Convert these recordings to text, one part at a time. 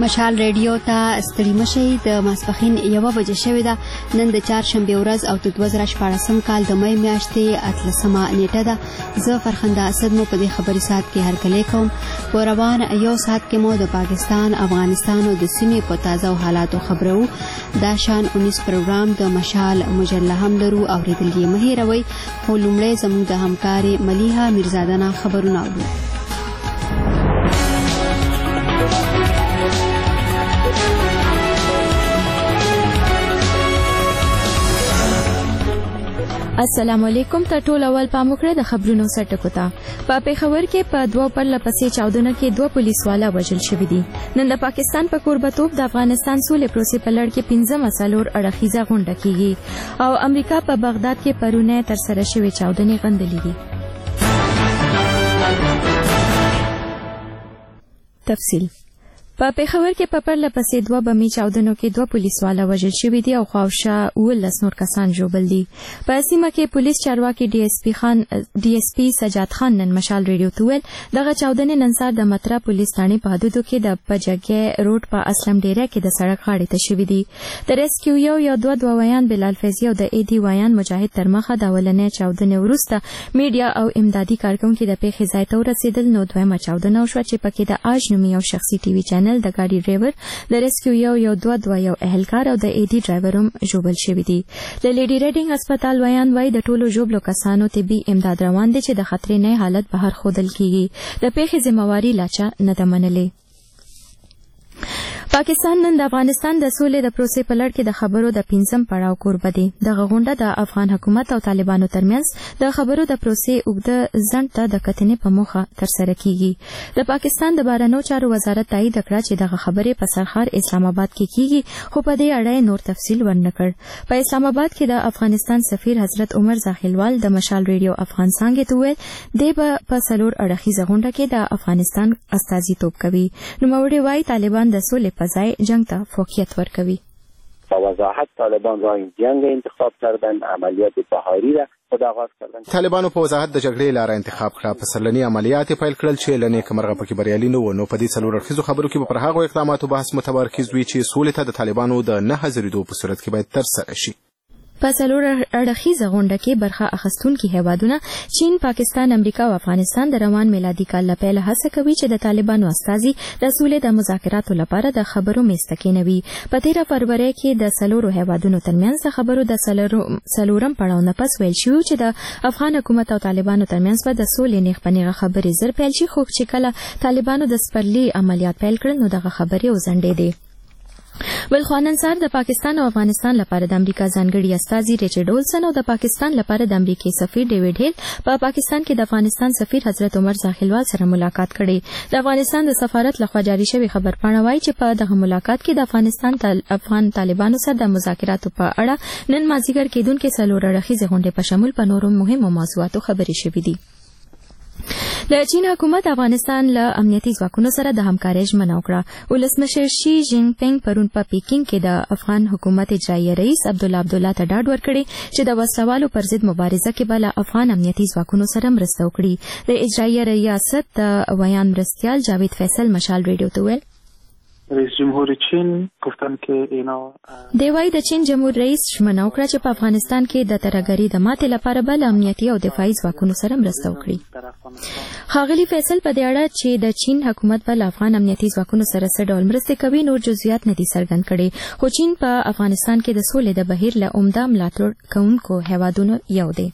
مشال ریډیو ته ستړي مشئ. د ماسپښین 1 بجې شوې ده. نن د چهارشنبې ورځ او د 2014 کال د مې میاشتې 18مه نیټه ده. زه فرخنده اسد مو په دې خبري ساعت کې هرکلی کوم. په روان یو ساعت کې مو د پاکستان، افغانستان او د سیمې په تازه حالاتو خبرو. دا شان 19 پروګرام د مشال مجله هم لرو. اورېدل یې مه هېروئ. خو لومړی زموږ د همکارې ملیحه میرزاده نه خبرونه اورو. السلام علیکم. ته ټول اول پام وکړئ د خبرونو سرټکو ته. په پېښور کې په 2 پرله پسې چاودنو کې 2 پولیس والا وژل شوي دي. نن د پاکستان په کوربتوب د افغانستان سولې پروسې په لړ کې 15 څلور اړخیزه غونډه کیږي او امریکا په بغداد کې پرونه ترسره شوې چاودنې غندلې دي. تفصیل په پېښور کې په پرله پسې 2 بمي چاودنو کې 2 پولیس والا وژل شوي دي او خواوشا 19 نور کسان ژوبل دي. په سیمه کې پولیس چارواکي ډي اس پي سجاد خان نن مشال ریډیو ته ویل دغه چاودنې نن سهار د مترا پولیس ثانې په حدودو کې د پجګي روډ په اسلم ډیره کې د سړک غاړې ته شوي دي. د ریسکیو یو دوه ویان بلال فیضي او د ایدي ویان مجاهد تر مخه د اولنې چاودنې وروسته میډیا او امدادي کارکونکو د پیښې ځای ته ورسېدل. نو دویمه چاودنه وشوه چې پکې د آج نومي یو شخصي ټي وي چینل د ګاډي ډرایور، د ریسکیو یو دوه یو اهلکار او د ایدي ډرایور هم ژوبل شوي دي. د لیډي ریډینګ هسپتال ویان وایي د ټولو ژوبلو کسانو طبي امداد روان دي چې د خطرې نه حالت بهر ښودل کیږي. د پیښې ذمہواري لا چا نه ده منلې. پاکستان نن د افغانستان د سولې د پروسې په لړ کې د خبرو د 5م پړاو کوربه دی. دغه غونډه د افغان حکومت او طالبانو ترمنځ د خبرو د پروسې اوږده ځنډ ته د کتنې په موخه ترسره کیږي. د پاکستان د بهرنیو چارو وزارت تایید کړه چې دغه خبرې په سرخار اسلام آباد کې کیږي، خو په دې اړه نور تفصیل ورنکړ. په اسلام آباد کې د افغانستان سفیر حضرت عمر زاخیلوال د مشال ریډیو افغان څنګه ته ویل دی په څلور اړخیزه غونډه کې د افغانستان استازیتوب کوي. نوموړي وايي طالبان د سولې په ځای جنگ ته فوقیت ورکوي. با وضاحت طالبان راه جنگ انتخاب کردن، عملیات بهاری را خود آغاز کردن. طالبانو په وضاحت د جګړې لاره انتخاب کړه. پسرلني عملیات پیل کړل چې لنې کمرغه پکې بریالي نه و. نو په دې څلور اړخیزو خبرو کې پر هغو اقداماتو بحث متمرکز وي چې سولې ته د طالبانو د نه حاضرېدو په صورت کې باید ترسره شي. په څلور اړخیزه غونډه کې برخه اخیستونکي هیوادونه چین، پاکستان، امریکا او افغانستان د روان میلادي کال له پیله هڅه کوي چې د طالبانو استازي د سولې د مذاکراتو لپاره د خبرو میز ته کېنوي. په 13 فروری کې د څلورو هیوادونو ترمنځ د خبرو د څلورم پړاو نه پس ویل شوی چې د افغان حکومت او طالبانو ترمنځ به د سولې نیغ په نیغه خبرې زر پیل شي، خو چې کله طالبانو د سپرلي عملیات پیل کړل نو دغه خبرې وځنډېدې. بلخوا نن سهار د پاکستان او افغانستان لپاره د امریکا ځانګړي استازي ریچارډ اولسن او د پاکستان لپاره د امریکای سفیر ډیوډ هیل په پاکستان کې د افغانستان سفیر حضرت عمر زاخیلوال سره ملاقات کړي. د افغانستان د سفارت لخوا جاري شوی خبرپاڼه وایي چې په دغه ملاقات کې د افغان طالبانو سره د مذاکراتو په اړه نن مازیګر کېدونکې څلور اړخیزې غونډې په شمول په نورو مهمو موضوعاتو خبرې شوې دي. د چین حکومت افغانستان له امنیتي ځواکونو سره د همکارۍ ژمنه وکړه. ولسمشر شي جین پینګ پرون په پیکینګ کې د افغان حکومت اجرایي رئیس عبدالله ته ډاډ ورکړی چې د وسلوالو پر ضد مبارزه کې به له افغان امنیتي ځواکونو سره مرسته وکړي. د اجرایي ریاست د ویان مرستیال جاوید فیصل مشال ریډیو ته ویل رئیس جمهور چین گفتن که اینا دی وايي د چین جمهور رئیس ژمنه وکړه چې په افغانستان کې د ترهګرۍ د ماتې لپاره به له امنیتي او دفاعي ځواکونو سره مرسته وکړي. ښاغلي فیصل په دې اړه چې د چین حکومت به له افغان امنیتي ځواکونو سره څه ډول مرسته کوي نور جزئیات نه دي څرګند کړي، خو چین په افغانستان کې د سولې د بهیر له عمده ملاتړ کوونکو هیوادونو یو دی.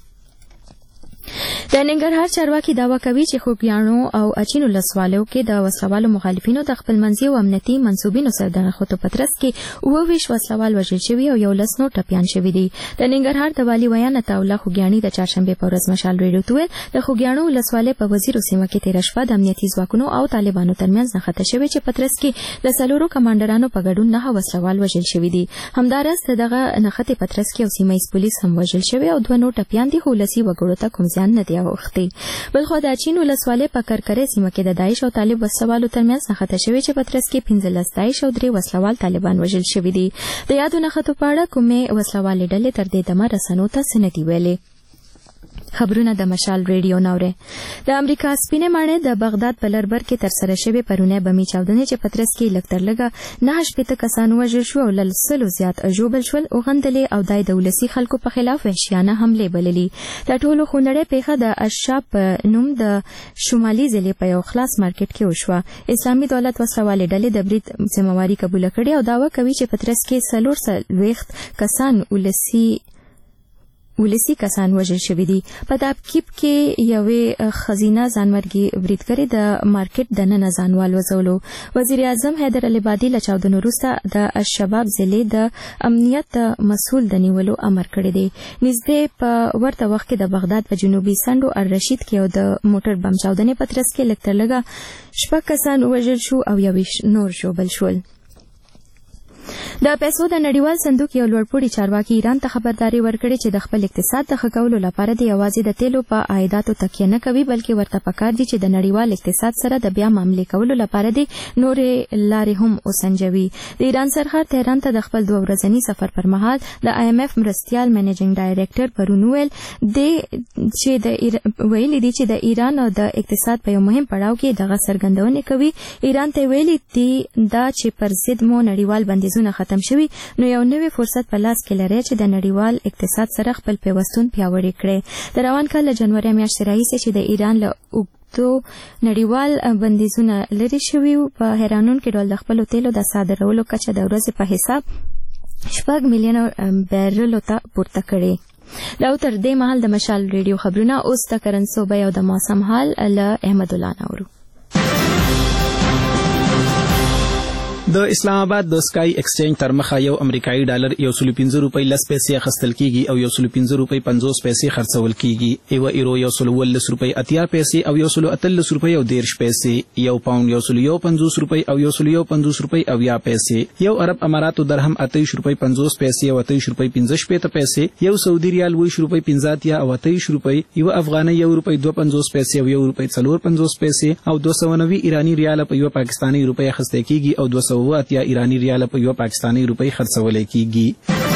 د ننګرهار چارواکي دعوا کوي چې خوږیاڼو او اچین ولسوالیو کې د وسلوالو مخالفینو د خپلمنځي او امنیتي منصوبینو سره د نښتو په ترڅ کې 29 وسلوال وژل شوي او 11 نور ټپیان شوي دي. د ننګرهار د والي ویان عطاالله خوږیاڼي د چهارشنبې په ورځ مشال ریډیو ته ویل د خوږیاڼو ولسوالۍ په وزیرو سیمه کې تېره شپه د امنیتي ځواکونو او طالبانو ترمنځ نښته شوې چې په ترڅ کې د څلورو کمانډرانو په ګډون 9 وسلوال وژل شوي دي. همداراز دغه نښتې په ترڅ کې یو سیمه ییز پولیس هم وژل شوی او 2 نور ټپیان دي، خو ولسي وګړو ته کوم زیان نه دی اوښتی. بلخو د اچین ولسوالۍ په کرکرې سیمه کې د داعش او طالب وسلوالو ترمنځ نښته شوې چې په ترڅ کې 15 داعش او 3 وسلوال طالبان وژل شوي دي. د یادو نښتو په اړه کومې وسلوالې ډلې تر دې دمه رسنیو ته څه نه دي ویلي. خبرونه د مشال ریډیو ناوره. د امریکا سپینه ماڼۍ د بغداد په لربر کې تر سره شوی پرونه بمی چاودنې چې پترس کې لکتر لګه 9 کسان وژل شو او لسلو زیات ژوبل شول او غندلې او دای دولسي خلکو په خلاف وحشیانه حمله بللې. د ټولو خونړې پیښه د اشاب نوم د شمالي ضلع په یو خلاص مارکیټ کې وشوه. اسلامي دولت وسوالې ډلې د برید ذمہواری قبول کړې او داوا کوي چې پترس کې 4 کسان ولسی کسان وژل شوي دي. په تابکیب کې یوې خزینه ځانمرګي برید کړی د مارکیټ د نن ځانوال وزولو. وزیر اعظم حیدر العبادي له چاودنو وروسته د الشباب ضلع د امنیت مسؤل د نیولو امر کړی دی. نږدې په ورته وخت کې د بغداد په جنوبي سندو الرشید کې یو د موټر بم چاودنې پترس کې لکتر لګه 6 کسان وژل شو او 20 نور ژوبل شول. د پیسو د نړیوال صندوق یو لوړپوړي چارواکي ایران ته خبرداري ورکړې چې د خپل اقتصاد د ښه کولو لپاره د یوازې د تیلو په عایداتو تکیه نه کوي بلکې ورته پکار دي چې د نړیوال اقتصاد سره د بیا معاملې کولو لپاره د نورې لارې هم وسنجوي. د ایران سرحد تهران ته د خپل 2 ورځني سفر پر مهال د IMF مرستیال منیجینګ ډایریکټر پرون ویل دی چې د ایران او د اقتصاد په یو مهم پړاو کې دغه څرګندونه کوي. ایران ته ویلي دی دا چې پر ضد مو نړیوال بندیزونه ختم شوي نو یو نوې فرصت په لاس کې لري چې د نړیوال اقتصاد سره خپل پیوستون پیاوړی کړي. د روان کال له جنوري میاشتې راهیسې چې د ایران له اوږدو نړیوال بندیزونه لرې شوي په حیرانونکي ډول د خپلو تیلو د صادرولو کچه د ورځې په حساب 6 میلیونه بیرلو ته پورته کړي. دا تر دې مهال د مشال ریډیو خبرونه اوس د کرنسو بیه او د موسم حال له احمد الله نورو. د اسلام آباد د سکای ایکسچینج تر مخه یو امریکایي ډالر 115 روپۍ 10 پیسې اخیستل کیږي او 115 روپۍ 50 پیسې خرڅول کیږي. یو ایرو 140 روپۍ 80 پیسې او 130 روپۍ او 10 پیسې. یو پاوند 150 روپۍ او 150 روپۍ او 10 پیسې. یو عرب اماراتو درهم 28 روپۍ 50 پیسې او 28 روپۍ 15 پیسې. یو سعودي ریال 20 روپۍ 50 او 28 روپۍ. یو افغاني 1 روپۍ 250 پیسې او 1 روپۍ 450 پیسې او 290 ایرانی ریال په یو پاکستانی روپۍ اخیستل کیږي او 200 ایرانی ریال په یو پاکستانی روپۍ خرڅول کیږي.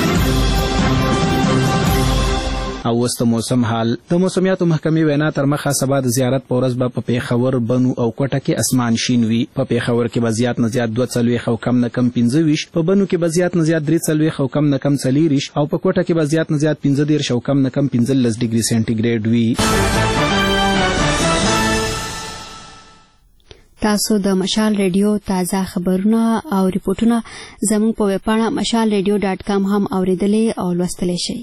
او وست موسم حال. د موسمیاتو محکمې وینا تر مخه سبا د زیارت په ورځ به په پیښور بنو او کوټه کې اسمان شین وي. په پیښور کې به زیات نه زیات 2 او کم نه کم 25. په بنو کې به زیات نه زیات 3 او کم نه کم 40 او په کوټه کې به زیات نه زیات 15 او کم نه کم 15 ډیګري سنټیګریډ وي. تاسو د مشال ریډیو تازه خبرونه او ریپورتونه زموږ په ویب پاڼه mashalradio.com هم اوریدلې او لوستلی شئ.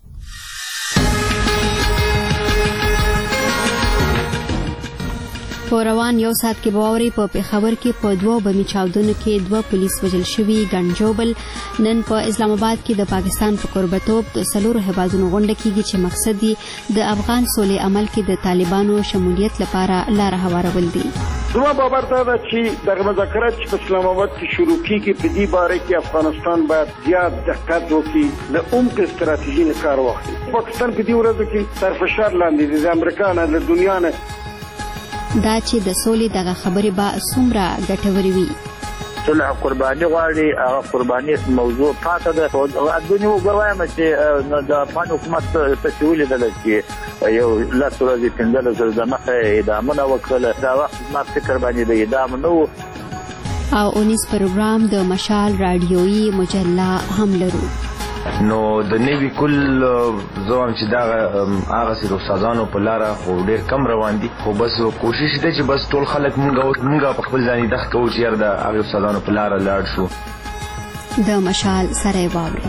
په روان یو ساعت کې باوري په پیښور کې په 2 بمی چاودنو کې 2 پولیس وژل شوي ګنجوبل. نن په اسلام آباد کې د پاکستان په قربتوب د 4 هیوادونو غونډه کېږي چې مقصد یې د افغان سولې عمل کې د طالبانو شمولیت لپاره لاره هوارول دي. زما باور دا ده چې دغه مذاکرات چې په اسلام آباد کې شروع کیږي په دې باره کې افغانستان باید زیات دقت وکړي، د عمق استراتیژي نه کار واخلي. پاکستان په دې ورځو کې تر فشار لاندې دی، د امریکا نه، د دنیا نه. دا چې د سولې دغه خبرې به څومره ګټورې وي. صلح قرباني غواړي، هغه قرباني موضوع پاتې ده. دنیا وګوایم چې د افغان حکومت څه ولیدل چې یو 10 ورځې 15 ورځې د مخه اعدامونه وکړل. دا وخت ما فکر باندې د اعدام نه و. او اونیس پروګرام د مشال رادیويي مجله هم لرو. نو د نوی کل زوام چې دا هغه سره استادانو په لار خو ډېر کم روان دي، خو بس کوشش دی چې بس ټول خلک مونږ په خپل ځاني دغه کوو چې یار د هغه استادانو په لار لاړ شو. د مشال سره واوري.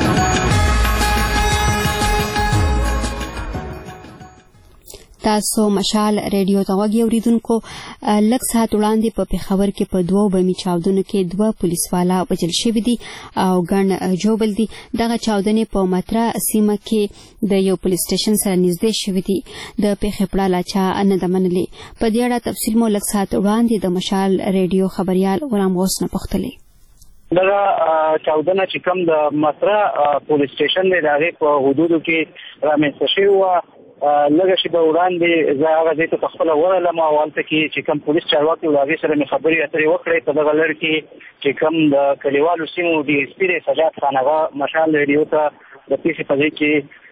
تاسو مشال ریډیو ته غوږی اوریدونکو. لږ ساعت وړاندې په پیښور کې په 2 بمی چاودنو کې 2 پولیسوالا وژل شوي دي او ګڼ ژوبل دي. دغه چاودنې په متره سیمه کې د یو پولیس سټیشن سره نږدې شوي دي. د پیښې په اړه چا نه ده منلې. په دې اړه تفصیل مو لږ ساعت وړاندې د مشال ریډیو خبريال غلام غوث نه پوښتلې. دغه چاودنه چې کوم د متره پولیس سټیشن دی د هغې په حدودو کې رامنځته شوې وه. لږه شېبه وړاندې زه هغه ځای ته په خپله ورغلم او هلته کې چې کوم پولیس چارواکي و د هغې سره مې خبرې اترې وکړې. په دغه لړ کې چې کوم د کلیوالو سیمو DSP دی سجاد خان هغه مشال ریډیو ته د پیښې په ځای کې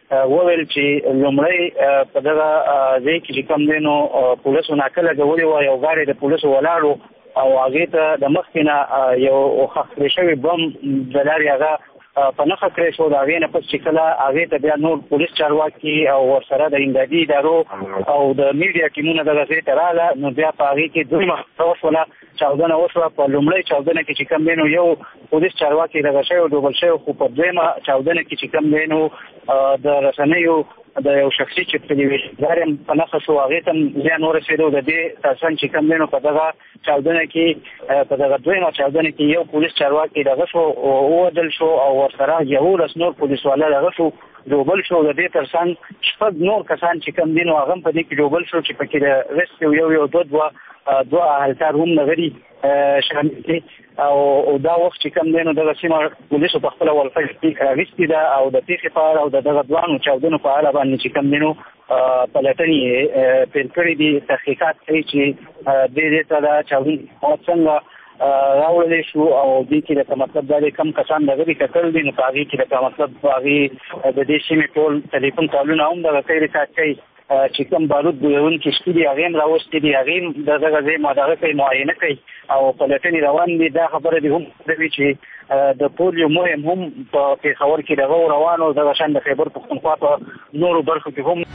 وویل چې لومړی په دغه ځای کې چې کوم دی نو پولیسو ناکله ګولې وه یو ګاډی د پولیسو ولاړ او هغې ته د مخکې نه یو ښخ کړی شوی بم د لارې هغه په نښه کړی شو. د هغې نه پس چې کله هغې ته بیا نور پولیس چارواکي او ورسره د امدادي ادارو او د میډیا ټیمونه دغه ځای ته راغله نو بیا په هغې کې دویمه وشوله چاودنه وشوه. په لومړۍ چاودنه کې چې کوم دی نو یو پولیس چارواکي دغه شوی ډوبل شوی خو په دویمه چاودنه کې چې کوم دی نو د رسنیو د یو شخصي چې ټلویزیون هم په نښه شو هغې ته هم زیان ورسېدو. د دې ترڅنګ چې کوم دی نو په دغه چاودنه کې په دغه دویمه چاودنه کې یو پولیس چارواکي دغه شو ووژل شو او ورسره 11 نور پولیسواله دغه شو ډوبل شو. د دې ترڅنګ 6 نور کسان چې کوم دي نو هغه هم په دې کې ډوبل شو چې پکې د ریسکیو دوه اهلکار هم نغري شامل دي او دا وخت چې کوم دی نو دغه سیمه پولیسو په خپله ولفه راغستې ده او د پیښې په اړه او د دغه دوانو چاودنو په اړه باندې چې کوم دی نو پلټنې پیل کړي دي تحقیقات کوي چې دې ته دا چاودنې څنګه راوړلی شو او دې کې لکه مطلب دا دی کم کسان دغه دي کتل دي نو په هغې کې لکه مطلب هغې د دې سیمې ټول ټلیفون کالونه هم دغه کوي ریکارډ کوي چې کوم بارود بویونکي شتي دي هغې هم راوستي دي هغې هم د دغه ځای دغه کوي معاینه کوي او پلټنې روان دي. دا خبره دې هم ده وي چې د پولیو مهم هم په پېښور کې دغه روان او دغه شان د خیبر پښتونخوا په نورو برخو کې هم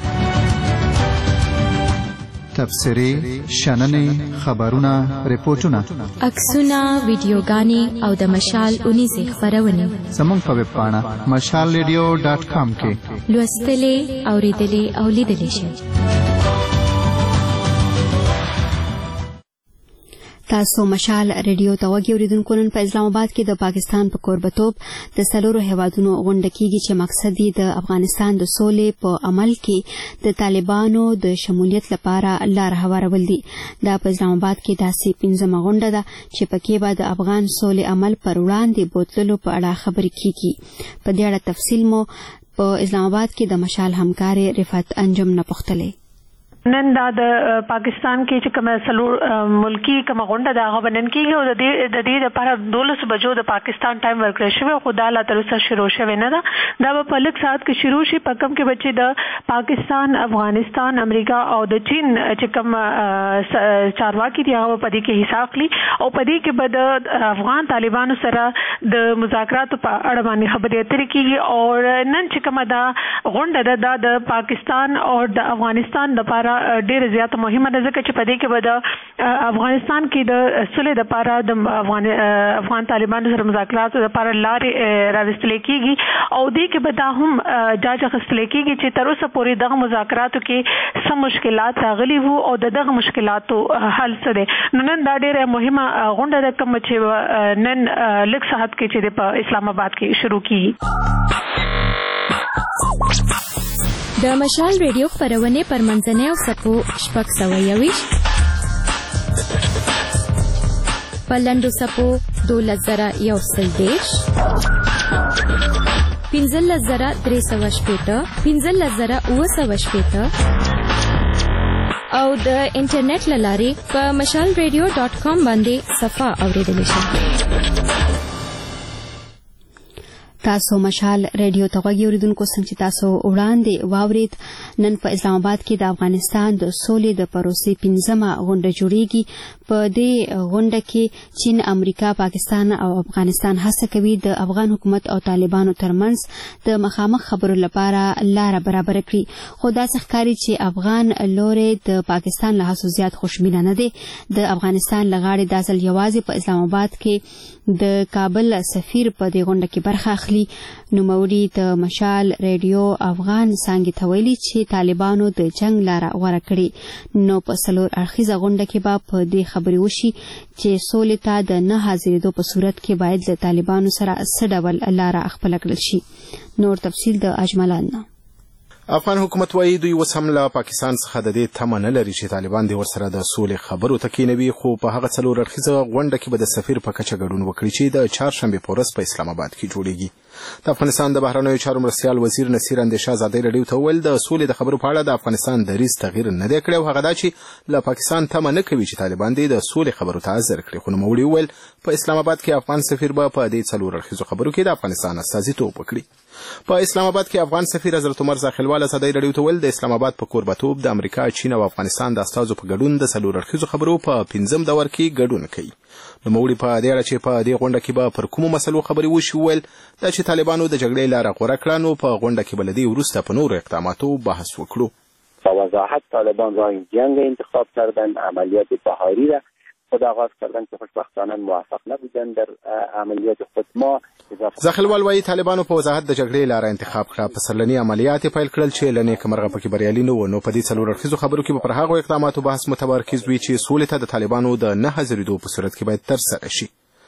تبصرې، شننې، خبرونه، ریپورټونه، عکسونه، ویډیوګانې او د مشال اونیزې خپرونې زموږ په ویب پاڼه mashalradio.com کې لوستلې، اورېدلې او لیدلې شئ. تاسو مشال ریډیو ته وګورئ. اوریدونکو نن په اسلام آباد کې د پاکستان په کوربتوب د څلورو هیوادونو غونډه کیږي چې مقصد یې د افغانستان د سولې په عمل کې د طالبانو د شمولیت لپاره لار هوارول دي. دا په اسلام آباد کې داسې 15مه غونډه ده چې پکې به د افغان سولې عمل پر وړاندې بوتللو په اړه خبرې کیږي. په دې اړه تفصیل مو په اسلام آباد کې د مشال همکار رفعت انجم نه پوښتلې. نن دا د پاکستان کې چې کومه سلور ملکی کومه غونډه ده هغه بنن کېږي او د دې لپاره 12 بجو د پاکستان ټایم ورکړل شوی خو دا لا تر اوسه شروع شوی نه ده. دا په لږ ساعت کې شروع شي. په کوم کې بچي د پاکستان، افغانستان، امریکا او د چین چې کوم چارواکي دي هغه په دې کې حصہ اخلي او په دې کې به د افغان طالبانو سره د مذاکراتو په اړه باندې خبرې اترې کېږي او نن چې کومه دا غونډه ده د پاکستان او د افغانستان لپاره ډېر زیات مهمه ده ځکه چې په دې کې به د افغانستان کې د صلح لپاره د افغان طالبانو سره مذاکراتو لپاره لارې راوستل کېږي او دې کې به دا هم جاج اخیستل کېږي چې تر اوسه پورې دغه مذاکراتو کې څه مشکلات راغلي وو او دغه مشکلاتو حل څه دی. نو نن دا ډېره مهمه غونډه ده کوم چې نن لږ ساعت کې چې په اسلام آباد کې شروع کیږي. د مشال ریډیو خپرونې پر منځنۍ او سپو 621 په لنډو سپو 12130 15380 15980 او د انټرنیټ لارې په mashalradio.com باندې صفحه اوریدل شي. تاسو مشال ریډیو ته غوږی اوریدونکو څنګه تاسو وړاندې واورید. نن په اسلام آباد کې د افغانستان د سولې د پروسې 15مه غونډه جوړیږي. په دې غونډه کې چین، امریکا، پاکستان او افغانستان هڅه کوي د افغان حکومت او طالبانو ترمنځ د مخامخ خبرو لپاره لار برابر کړي. خو دا ښکاري چې افغان لوري د پاکستان له هڅو زیات خوشبینه نه دي. د افغانستان لغاړي د اصل یوازې په اسلام آباد کې د کابل سفیر په دې غونډه کې برخه اخلي. نوموړي د مشال ریډیو افغان څانګې ته ویلي چې طالبانو د جنگ لاره غوره کړې. نو په څلور اړخیزه غونډه کې به په دې خبرې وشي چې سولې ته د نه حاضرېدو په صورت کې باید له طالبانو سره څه ډول لاره خپله کړل شي. نور تفصیل د اجملان نه. افغان حکومت وايي دوی اوس هم له پاکستان څخه د دې تمه نه لري چې طالبان د ورسره د سولې خبرو ته کینوي، خو په هغه څلور اړخیزه غونډه کې به د سفیر په کچه ګډون وکړي چې د چهارشنبې په ورځ په اسلام آباد کې جوړیږي. د افغانستان د بهرنیو چارو مرستیال وزیر نصیر اندیشه ازادي رادیو ته وویل د سولې د خبرو په اړه د افغانستان دریځ تغییر نه دی کړی او هغه دا چې له پاکستان تمه نه کوي چې طالبان د سولې خبرو ته حاضر کړي. خو نوموړي وویل په اسلام آباد کې افغان سفیر به په دې څلور اړخیزو خبرو کې د افغانستان استازیتوب وکړي. په اسلام آباد کې افغان سفیر حضرت عمر زاخیلوال ازادي رادیو ته ویل د اسلام آباد په کوربتوب د امریکا، چین او افغانستان د استازو په ګډون د څلور اړخیزو خبرو په 5م دور کې ګډون کوي. نوموړي په دې اړه چې په دې غونډه کې به پر کومو مسلو خبرې وشي وویل دا چې طالبانو د جګړې لاره غوره کړه نو په غونډه کې به له دې وروسته په نورو اقداماتو بحث وکړو. با وضاحت طالبان راه جنگ انتخاب کردن، عملیات بهاری را خود آغاز کردن که خوشبختانه موفق نبودن در عملیات خود. ما زاخیلوال وايي طالبانو په وضاحت د جګړې لاره انتخاب کړه، پسرلني عملیات پیل کړل چې لنې کمرغه پکې بریالي نه و. نو په دې څلور اړخیزو خبرو کې به پر هغو اقداماتو بحث متمرکز وي چې سولې ته د طالبانو د نه حاضرېدو په صورت کې باید ترسره شي.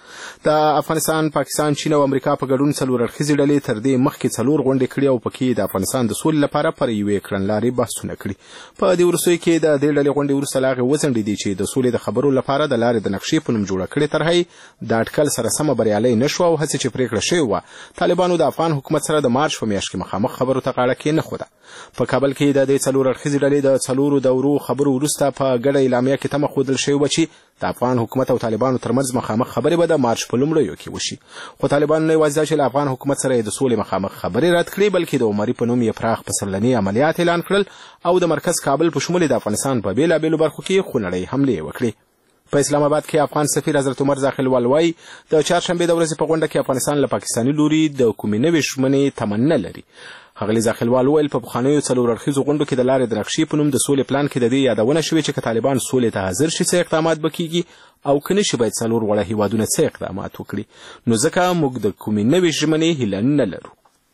د افغانستان، پاکستان، چین او امریکا په ګډون څلور اړخیزې ډلې تر دې مخکې څلور غونډې کړې او پکې د افغانستان د سولې لپاره پر یوې کړنلارې بحثونه کړي. په دې وروستیو کې د دې ډلې غونډې وروسته لا هغې وځنډېدې چې د سولې د خبرو لپاره د لارې د نقشې په نوم جوړه کړې طرحه د اټکل سره سمه بریالۍ نه شوه او هڅې چې پرېکړه شوې وه طالبانو د افغان حکومت سره د مارچ په میاشت کې مخامخ خبرو ته غاړه کېنښوده. په کابل کې د دې څلور اړخیزې ډلې د څلورو دورو خبرو وروسته په ګډه اعلامیه کې تمه ښودل شوې وه چې د افغان حکومت او طالبانو ترمنځ مخامخ خبرې به د مارچ په لومړیو کې وشي. خو طالبان نه یوازې چې له افغان حکومت سره د سولې مخامخ خبرې رد کړې بلکې د عمري په نوم یې پراخ پسرلني عملیات اعلان کړل او د مرکز کابل په شمول د افغانستان په بېلابېلو برخو کې خونړۍ حملې وکړې. په اسلام آباد کې افغان سفیر حضرت عمر زاخیلوال وايي د چهارشنبې د ورځې په غونډه کې افغانستان له پاکستاني لوري د کومې نوې ژمنې تمه نه لري. ښاغلي زاخیلوال وویل په پخوانیو څلور اړخیزو غونډو کې د لارې د نقشې په نوم د سولې پلان کې د دې یادونه شوې چې که طالبان سولې ته حاضر شي څه اقدامات به کیږي او که نه شي باید څلور وړه هیوادونه څه اقدامات وکړي. نو ځکه موږ د کومې نوې ژمنې هیله نه لرو.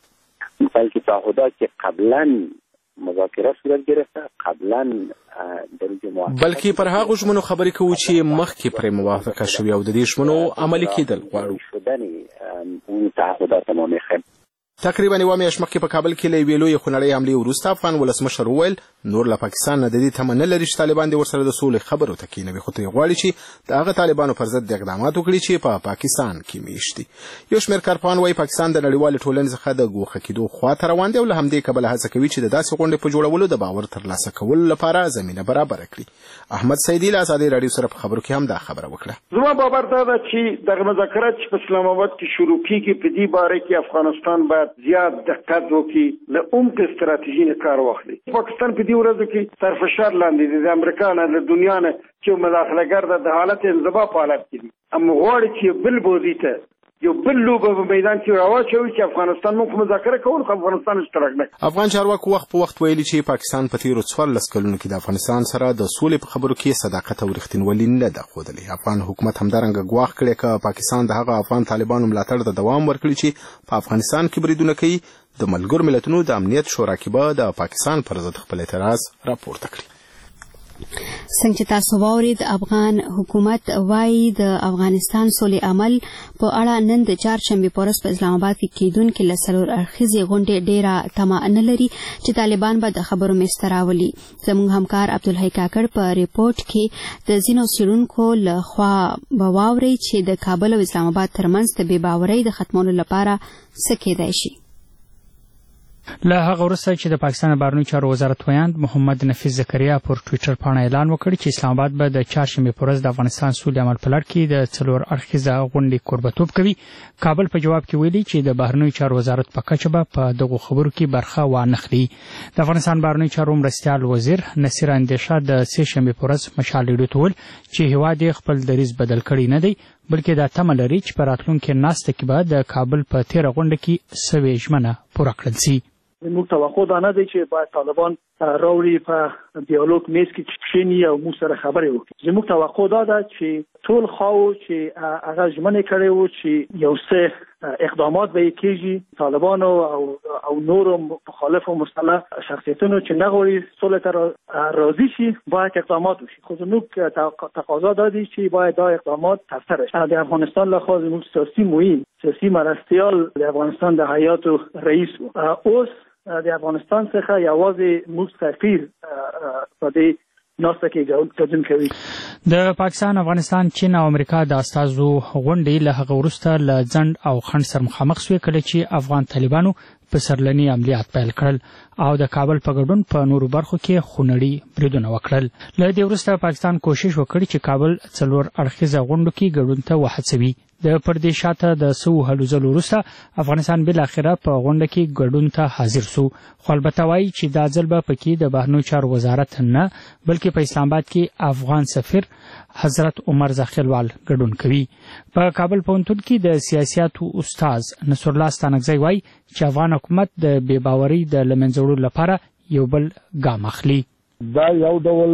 بلکې تعهدات چې قبلا مذاکره صورت گرفته قبلا بلکې پر هغو ژمنو خبرې کوو چې مخکې پرې موافقه شوې او د دې ژمنو عملي کېدل غواړو. تقریبا یوه میاشت مخکې په کابل کې له یوې لویې خونړۍ حملې وروسته افغان ولسمشر وویل نور له پاکستان نه د دې تمه نه لري چې طالبان دې ورسره د سولې خبرو ته کینوي، خو ترې غواړي چې د هغه طالبانو پر ضد اقدامات وکړي چې په پاکستان کې میشت دي. یو شمېر کارپوهان وایي پاکستان د نړیوالې ټولنې څخه د ګوښه کېدو خواته روان دی او له همدې کبله هڅه کوي چې د داسې غونډې په جوړولو د باور ترلاسه کولو لپاره زمینه برابره کړي. احمد سیدي له ازادي راډیو سره په خبرو کې هم دا خبره وکړه. زما باور دا ده چې دغه مذاکرات چې په اسلام آباد کې شروع کیږي په دې باره کې افغانستان باید زیات دقت وکړي، له عمق استراتیژي نه کار واخلي. پاکستان په دې ورځو کې تر فشار لاندې دی، د امریکا نه د دنیا نه چې مداخلهګر د حالت انزوا په حالت کې دي. اما غواړي چې بل بوزي ته یو بل لوبه په میدان کې راواچوي چې افغانستان موږ مذاکره کوو خو افغانستان اشتراک نه. افغان چارواکو وخت په وخت ویلي چې پاکستان په تیرو 14 کلونو کې د افغانستان سره د سولې په خبرو کې صداقت او رښتینولي نه ده ښودلې. افغان حکومت همدارنګه ګواښ کړی که پاکستان د هغه افغان طالبانو ملاتړ ته دوام ورکړي چې په افغانستان کې بریدونه کوي، د ملګرو ملتونو د امنیت شورا کې به د پاکستان پر ضد خپل اعتراض راپورته کړي. څنګه چې تاسو واورید افغان حکومت وايي د افغانستان سولې عمل په اړه نن د چهارشنبې په ورځ په اسلام آباد کې کېدونکې له څلور اړخیزې غونډې ډېره تمه نه لري چې طالبان به د خبرو میز ته راولي. زموږ همکار عبدالحی کاکړ په ریپورټ کې د ځینو څېړونکو له خوا به واورئ چې د کابل او اسلام آباد ترمنځ د بې باورۍ د ختمولو لپاره څه کېدای شي. له هغه وروسته چې د پاکستان بهرنیو چارو وزارت ویاند محمد نفیس زکریا پر ټوئیټر باندې اعلان وکړ چې اسلام آباد به د چهارشنبې په ورځ د افغانستان سولې عمل په لړ کې د څلور اړخیزه غونډې کوربتوب کوي. کابل په جواب کې ویلي چې د بهرنیو چارو وزارت په کچه به په دغو خبرو کې برخه وانخلي. د افغانستان بهرنیو چارو مرستیال وزیر نصیر اندیشه د سه شنبې په ورځ مشال راډیو ته وویل چې هیواد یې خپل دریځ بدل کړی نه دی بلکې دا تمه لري چې په راتلونکي ناسته کې به د کابل په تیره غونډه کې سوې ژمنه پوره کړل شي. موږ توقع دا نه دی چې باید طالبان راوړي په دیالوګ میز کې کښیني او موږ سره خبرې وکړي. زموږ توقع دا ده چې ټول خواو چې هغه ژمنې کړې وو چې یو څه اقدامات به کېږي، طالبانو او نورو مخالفو مسلح شخصیتونو چې نه غواړي سولې ته راضي شي باید اقدامات وشي. خو زموږ تقاضا دا دی چې باید دا اقدامات ترسره شي. د افغانستان لخوا زموږ سیاسي معین، سیاسي مرستیال د افغانستان د هیئت رئیس اوس د افغانستان څخه یوازې موږ سفیر په دې ناسته کې ګډون کوي. د پاکستان، افغانستان، چین او امریکا د استازو غونډې له هغه وروسته له ځنډ او خنډ سره مخامخ شوې کله چې افغان طالبانو په سرلني عملیات پیل کړل او د کابل په ګډون په نورو برخو کې خونړي بریدونه وکړل. له دې وروسته پاکستان کوشش وکړ چې کابل 4 اړخیزه غونډو کې ګډون ته وهڅوي. د پردې شاته د سو هلو ځلو وروسته افغانستان بالاخره په غونډه کې ګډون ته حاضر سو، خو البته وایي چې دا ځل به پکې د بهرنیو چارو وزارت نه بلکې په اسلام آباد کې افغان سفیر حضرت عمر زاخیلوال ګډون کوي. په کابل پوهنتون کې د سیاسياتو استاد نصر الله ستانکزی وایي چې افغان حکومت د بې باورۍ د له منځه وړلو لپاره یو بل ګام اخلي. دا یو ډول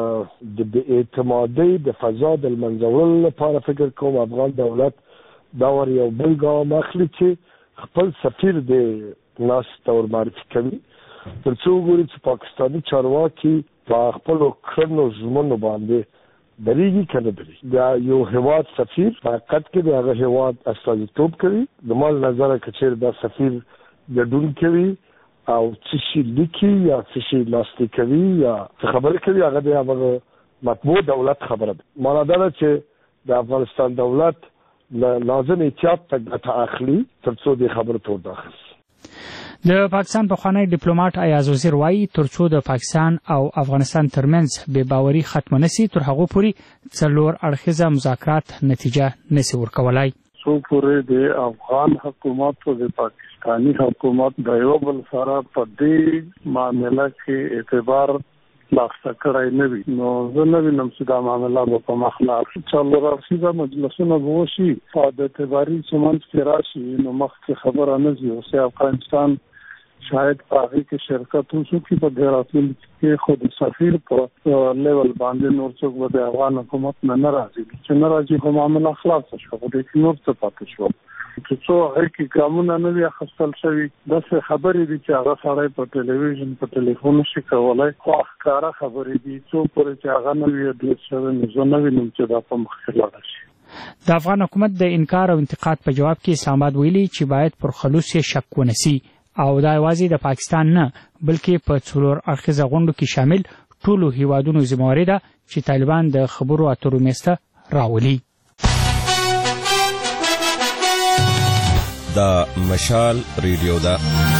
د اعتمادۍ د فضا د منځه وړلو لپاره فکر کوم افغان دولت دا ور یو بل ګام اخلي چې خپل سفیر د ناس تور معرفي کوي تر څو وګوري چې پاکستاني چارواکي په خپل کړنو ژمنو باندې دریږي کنه دریږي. دا یو هیواد سفیر فقط کې د هغه هیواد استازیتوب کوي. د مال نظر کچیر دا سفیر ګډون کوي او څه شي لیکي یا څه شي لاسلیک کوي یا خبرې کوي هغه د هغه مطبوع دولت خبره ده. معنا دا چې د افغانستان دولت لازم احتیاط ته ګټه اخلي تر څو د خبرو ته داخل شي. د پاکستان پخوانی ډیپلوماټ ایاز وزیر وایي ترڅو د پاکستان او افغانستان ترمنځ بې باوري ختم نشي تر هغه پورې 4 اړخیزه مذاکرات نتیجه نشي ورکولای. څو پورې د افغان حکومت او د پاکستاني حکومت د یو بل سره په دې معاملې کې اعتبار لاخته کړای نه وي نو زه نه وینم چې دا معامله په مخلاف څلور اړخیزه مجلسونه وشي او د اعتباري سمونت کې راشي نو مخکې خبره نه ځي او افغانستان شاید په هغه کې شرکت وشو چې په ډیراتل کې خود سفیر په لیول باندې نور څوک به افغان حکومت نه راځي چې نه راځي په معاملې خلاص شو خو د نور څه پاتې شو چې څو هغه کې قانون نه وي خپل شوی د څه خبرې دي چې هغه سړی په ټلویزیون په ټلیفون شي کولای خو ښکارا خبرې دي څو پورې چې هغه نه وي د څه نه زونه وینم چې دا په مخ لاړ شي. د افغان حکومت د انکار او انتقاد په جواب کې اسلام آباد ویلي چې باید پر خلوص شک ونسي او دا یوازې د پاکستان نه بلکې په 4 اړخیزه غونډو کې شامل ټولو هیوادونو ذمہواري ده چې طالبان د خبرو اترو میسته راولي. دا مشال ریډیو ده.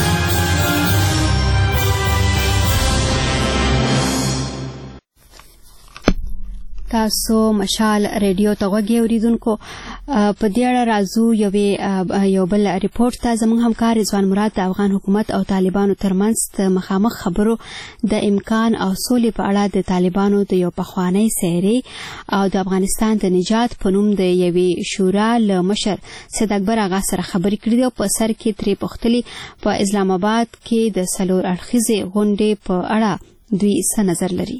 تاسو مشال ریډیو ته غوږی اوریدونکو په دې اړه راځو یو بل ریپورت ته. زموږ همکار رضوان مراد د افغان حکومت او طالبانو ترمنځ د مخامخ خبرو د امکان او سولې په اړه د طالبانو د یو پخوانی سیاري او د افغانستان د نجات په نوم د یوې شورا له مشر سید اکبر آغا سره خبرې کړې او په سر کې ترې پوښتلي په اسلام آباد کې د 4 اړخیزې غونډې په اړه دوی څه نظر لري.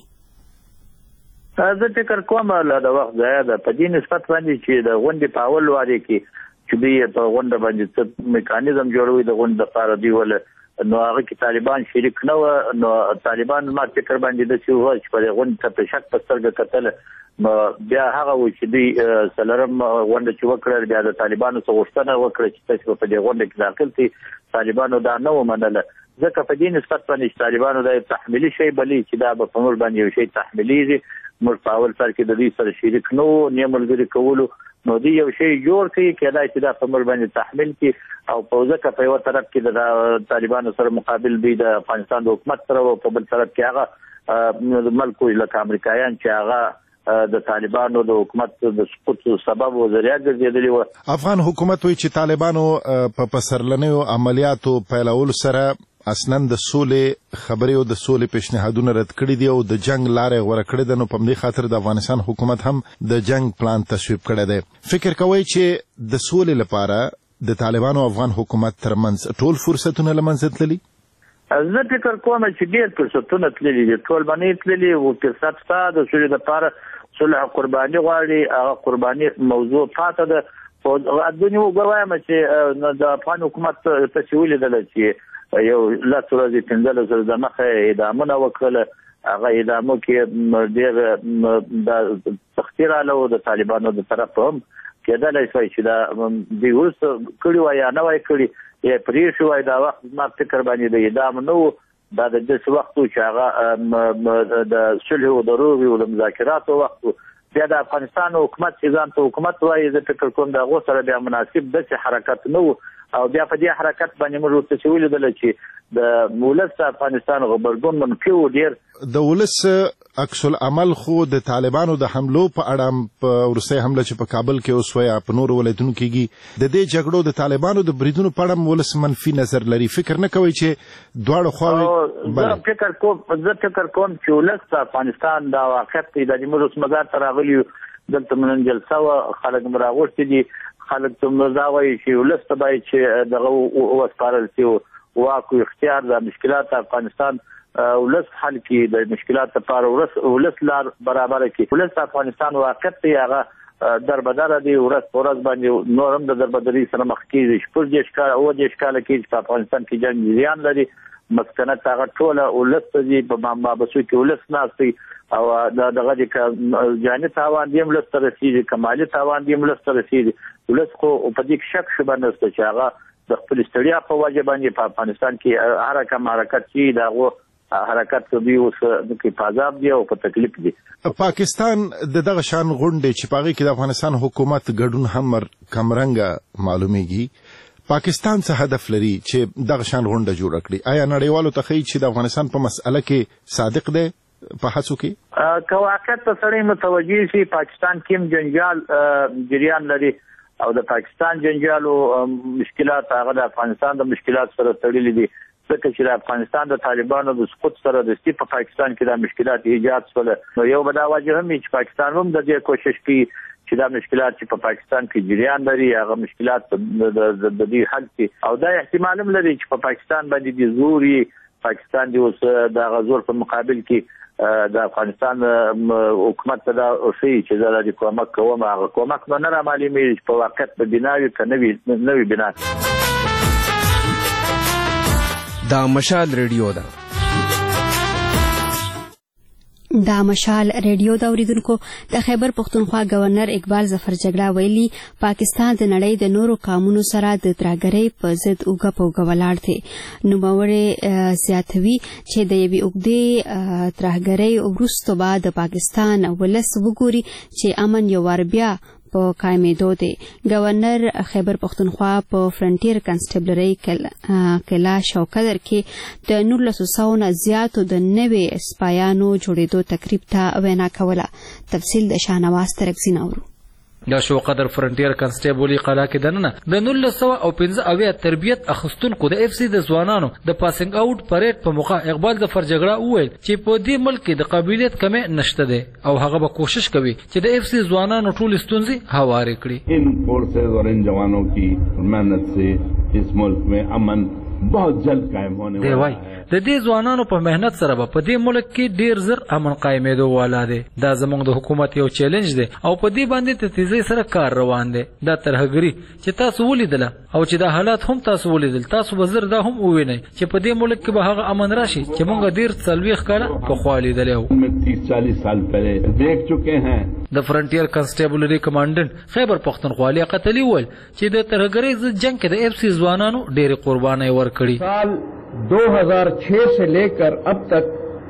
زه فکر کوم د وخت ځای ده په دې نسبت باندې چې د غونډې په اول واره کې چې دوی په غونډه باندې څه میکانیزم جوړوي د غونډې لپاره دی ول نو هغه کې طالبان شریک نه و نو طالبان ما فکر باندې د څه وایي چې په غونډه په شک په سترګه کتل بیا هغه و چې دوی سلرم غونډه چې وکړه بیا د طالبانو څخه غوښتنه وکړه چې تاسو په دې غونډه کې داخل شئ. طالبانو دا نه ومنله ځکه په دې نسبت باندې طالبانو د تحمیلي شی بلی چې دا په موږ باندې یو شی تحمیلي موږ په اول سر کې د دې سره شریک نو نه ملګری کولو نو دی یو شی جوړ کړي کله چې دا په موږ باندې تحمیل کې او په ځکه په یو طرف کې د طالبانو سره مقابل دی د افغانستان د حکومت سره او په بل طرف کې هغه ملک لکه امریکایان چې هغه د طالبانو د حکومت د سقوط سبب وزریا ګرځېدلی و. افغان حکومت وایي چې طالبانو په پسرلنیو عملیاتو پیلولو سره اصلا د سولې خبرې او د سولې پیشنهادونه رد کړي دي او د جنگ لارې غوره کړي ده نو په دې خاطر د افغانستان حکومت هم د جنگ پلان تصویب کړی دی. فکر کوئ چې د سولې لپاره د طالبانو او افغان حکومت ترمنځ ټول فرصتونه له منځه تللي؟ زه فکر کوم چې ډېر فرصتونه تللي دي ټول باندې تللي او فرصت شته د سولې لپاره صلح قرباني غواړي هغه قرباني موضوع پاته ده خو دنیا وګوایم چې د افغان حکومت څه ولیدل چې یو لاس ورځې 15 زره د مخه اعدامونه وکړل هغه اعدامو کې ډېر د سختي رااله د طالبانو د طرف هم کېدلی شي چې دا د ورس کړي وای یا نه وای کړي یې پرې شوی دا وخت زما فکر باندې د اعدام نه و دا د داسې وخت و چې هغه د صلح و د روغې و د مذاکراتو وخت و بیا د افغانستان حکومت چې ځان ته حکومت وایي زه فکر کوم د هغو سره بیا مناسب داسې حرکت نه و او بیا په دې حرکت باندې موږ ورته چې ولیدله چې د ولس افغانستان غبرګون منفي و ډېر د ولس عکس العمل خو د طالبانو د حملو په اړه په وروستۍ حمله چې په کابل کې اوس وایي په نورو ولایتونو کېږي د دې جګړو د طالبانو د بریدونو په اړه ولس منفي نظر لري فکر نه کوي چې دواړه خواوې زه فکر کوم چې ولس د افغانستان دا واقعیت دی د موږ مزار ته راغلي دلته نن جلسه وه خلک مو راغوښتي دي خلک ته دا وایي چې ولس ته باید چې دغه وسپارل شي واک او اختیار د مشکلات افغانستان ولس حل کړي د مشکلات لپاره ولس لار برابر کړي ولس افغانستان واقعیت دی هغه دربدره دی ورځ په ورځ باندې نور هم د دربدري سره مخ کېږي شپږ دېرش کاله کېږي چې په افغانستان کې جنګ جریان لري مسکنت هغه ټوله ولس ته دي په مابسو کې ولس ناست دی او دغه د جاني تاوان دی ولس ته رسېږي کمالي تاوان دی ولس ته رسېږي ولس خو په دې شک شبه نشته چې هغه د خپل استړیا په وجه باندې په افغانستان کې هر کوم حرکت چې دغه حرکت کوي اوس د پازاب دی او په تکلیف دی پاکستان دغه شان غونډې چې پاغي کې د افغانستان حکومت ګډون هم کمرنګ معلومیږي پاکستان څه هدف لري چې دغه شان غونډه جوړ کړي آیا نړیوالو ته ښیي چې د افغانستان په مسأله کې صادق دی په هڅو کې که واقعیت ته سړی متوجه شي پاکستان کې جنجال جریان لري او د پاکستان جنجالو مشکلات هغه د افغانستان د مشکلات سره تړلي دي ځکه چې د افغانستان د طالبانو د سقوط سره د په پاکستان کې د مشکلات ایجاد شول نو یو به دا وجه هم چې پاکستان هم د دې کوشش کوي چې دا مشکلات چې په پاکستان کې جریان لري هغه مشکلات د دې حل کړي او دا احتمال هم لري چې په پاکستان باندې د زوري پاکستان دی اوس د غزور په مقابل کې د افغانستان حکومت ته دا شي چې زه د کومک کوم هغه کومک نه را معلومېږي چې په واقعیت په بناوي که نوي بنا دا مشال ریډیو ده دا مشال ریډیو دا اوریدونکو د خیبر پختونخوا گورنر اقبال ظفر جګړه ویلي پاکستان د نړۍ د نورو قومونو سره د ترهګرۍ په ضد اوږه په اوږه ولاړ دی نوموړی زیاتوي چې د یوې اوږدې ترهګرۍ وروسته به د پاکستان ولس وګوري چې امن یو وار بیا په قائمېدو دی گورنر خیبر پختونخوا په فرنټیر کنسټبلرۍ قلعه شوکدر کې د 1900 نه زیاتو د نوې سپایانو جوړېدو تقریب ته وینا کوله تفصیل د شاهنواز ترکزي نورو د شوقدر فرنټیر کنسټیبلي قلعه کې دننه د 1915 تربیت اخستونکو د اف سي د ځوانانو د پاسینګ اوټ پریډ په موقع اقبال ظفر جګړه وویل چې په دې ملک کې د قابلیت کمې نشته ده او هغه به کوشش کوي چې د اف سي ځوانانو ټول ستونزې هوارې کړي ان فورسز اور ان جوانوں کی محنت سے اس ملک میں امن بہت جلد قائم ہونے والا ہے د دې ځوانانو په مهنت سره په دې ملک کې ډیر زر امن قائمېدو والا دی دا زموږ د حکومت یو چیلنج دی او په دې باندې ته تیزی سره کار روان دی دا ترهګری چې تاسو ولیدله او چې دا حالات هم تاسو ولیدل تاسو به زر دا هم ووینئ چې په دې ملک کې به هغه امن راشي چې موږ ډیر څلوېښت کاله پخوا لیدلی وو 30-40 سال پہلے دیکھ چکے ہیں د فرنټیر کنسټیبلری کمانډنټ خیبر پختونخوا لیاقت علي وویل چې د ترهګرۍ ضد جنګ کې د اف سی ځوانانو ډېرې قربانۍ ورکړي سال 2006 से लेकर अब तक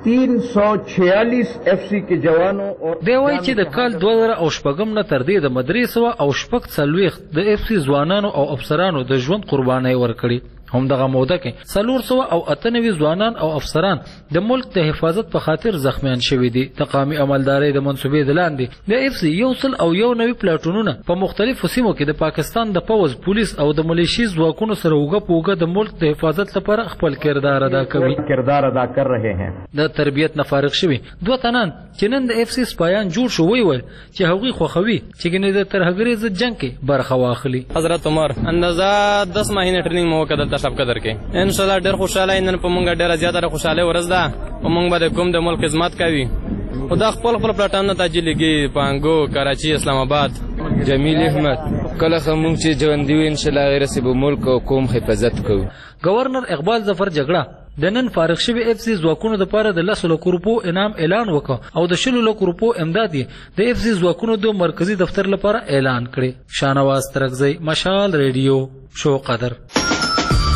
346 एफ सी के जवानों और دی وایي چې د کال 2008 نه تر دې د مدرسو او شپږ څلوېښت د اف سی ځوانانو او افسرانو د ژوند قربانۍ ورکړي هم دغه موده کې 498 ځوانان او افسران د ملک د حفاظت په خاطر زخمیان شوي دي د قومي عملدارۍ د منصوبې د لاندې د اف سی 191 پلاټونونه په مختلفو سیمو کې د پاکستان د پوز پولیس او د ملیشي ځواکونو سره اوږه په اوږه د ملک د حفاظت لپاره خپل کردار ادا کر رہے ہیں د تربیت نه فارغ شوي دوه تنان چې نن د اف سی سپایان جوړ شو ویل چې هغوی خوښوي چې ګنې د ترهګرۍ ضد جنګ کې برخه واخلي حضرت عمر اندازه 10 ماهینه ټریننګ مو وکړه د شپقدر کې ان شاء الله ډېر خوشاله نن په مونږ ډېر زیاته خوشاله ورځ ده او مونږ به کوم د ملک خدمت کوي خدا خپل پلاټان ته جلیږي پانګو کراچي اسلام آباد جمیل احمد کله خمون چې ژوند دی ان شاء الله غیر سب ملک او قوم حفاظت کوي گورنر اقبال ظفر جګړه د نن فارغ شوي اف سی ځواکونو دپاره د 10 لکو روپو انعام اعلان وکړ او د 20 لکو روپو امداد یې د اف سی ځواکونو د مرکزی دفتر لپاره اعلان کړي شاهنواز ترکزی مشال ریډیو شو قدر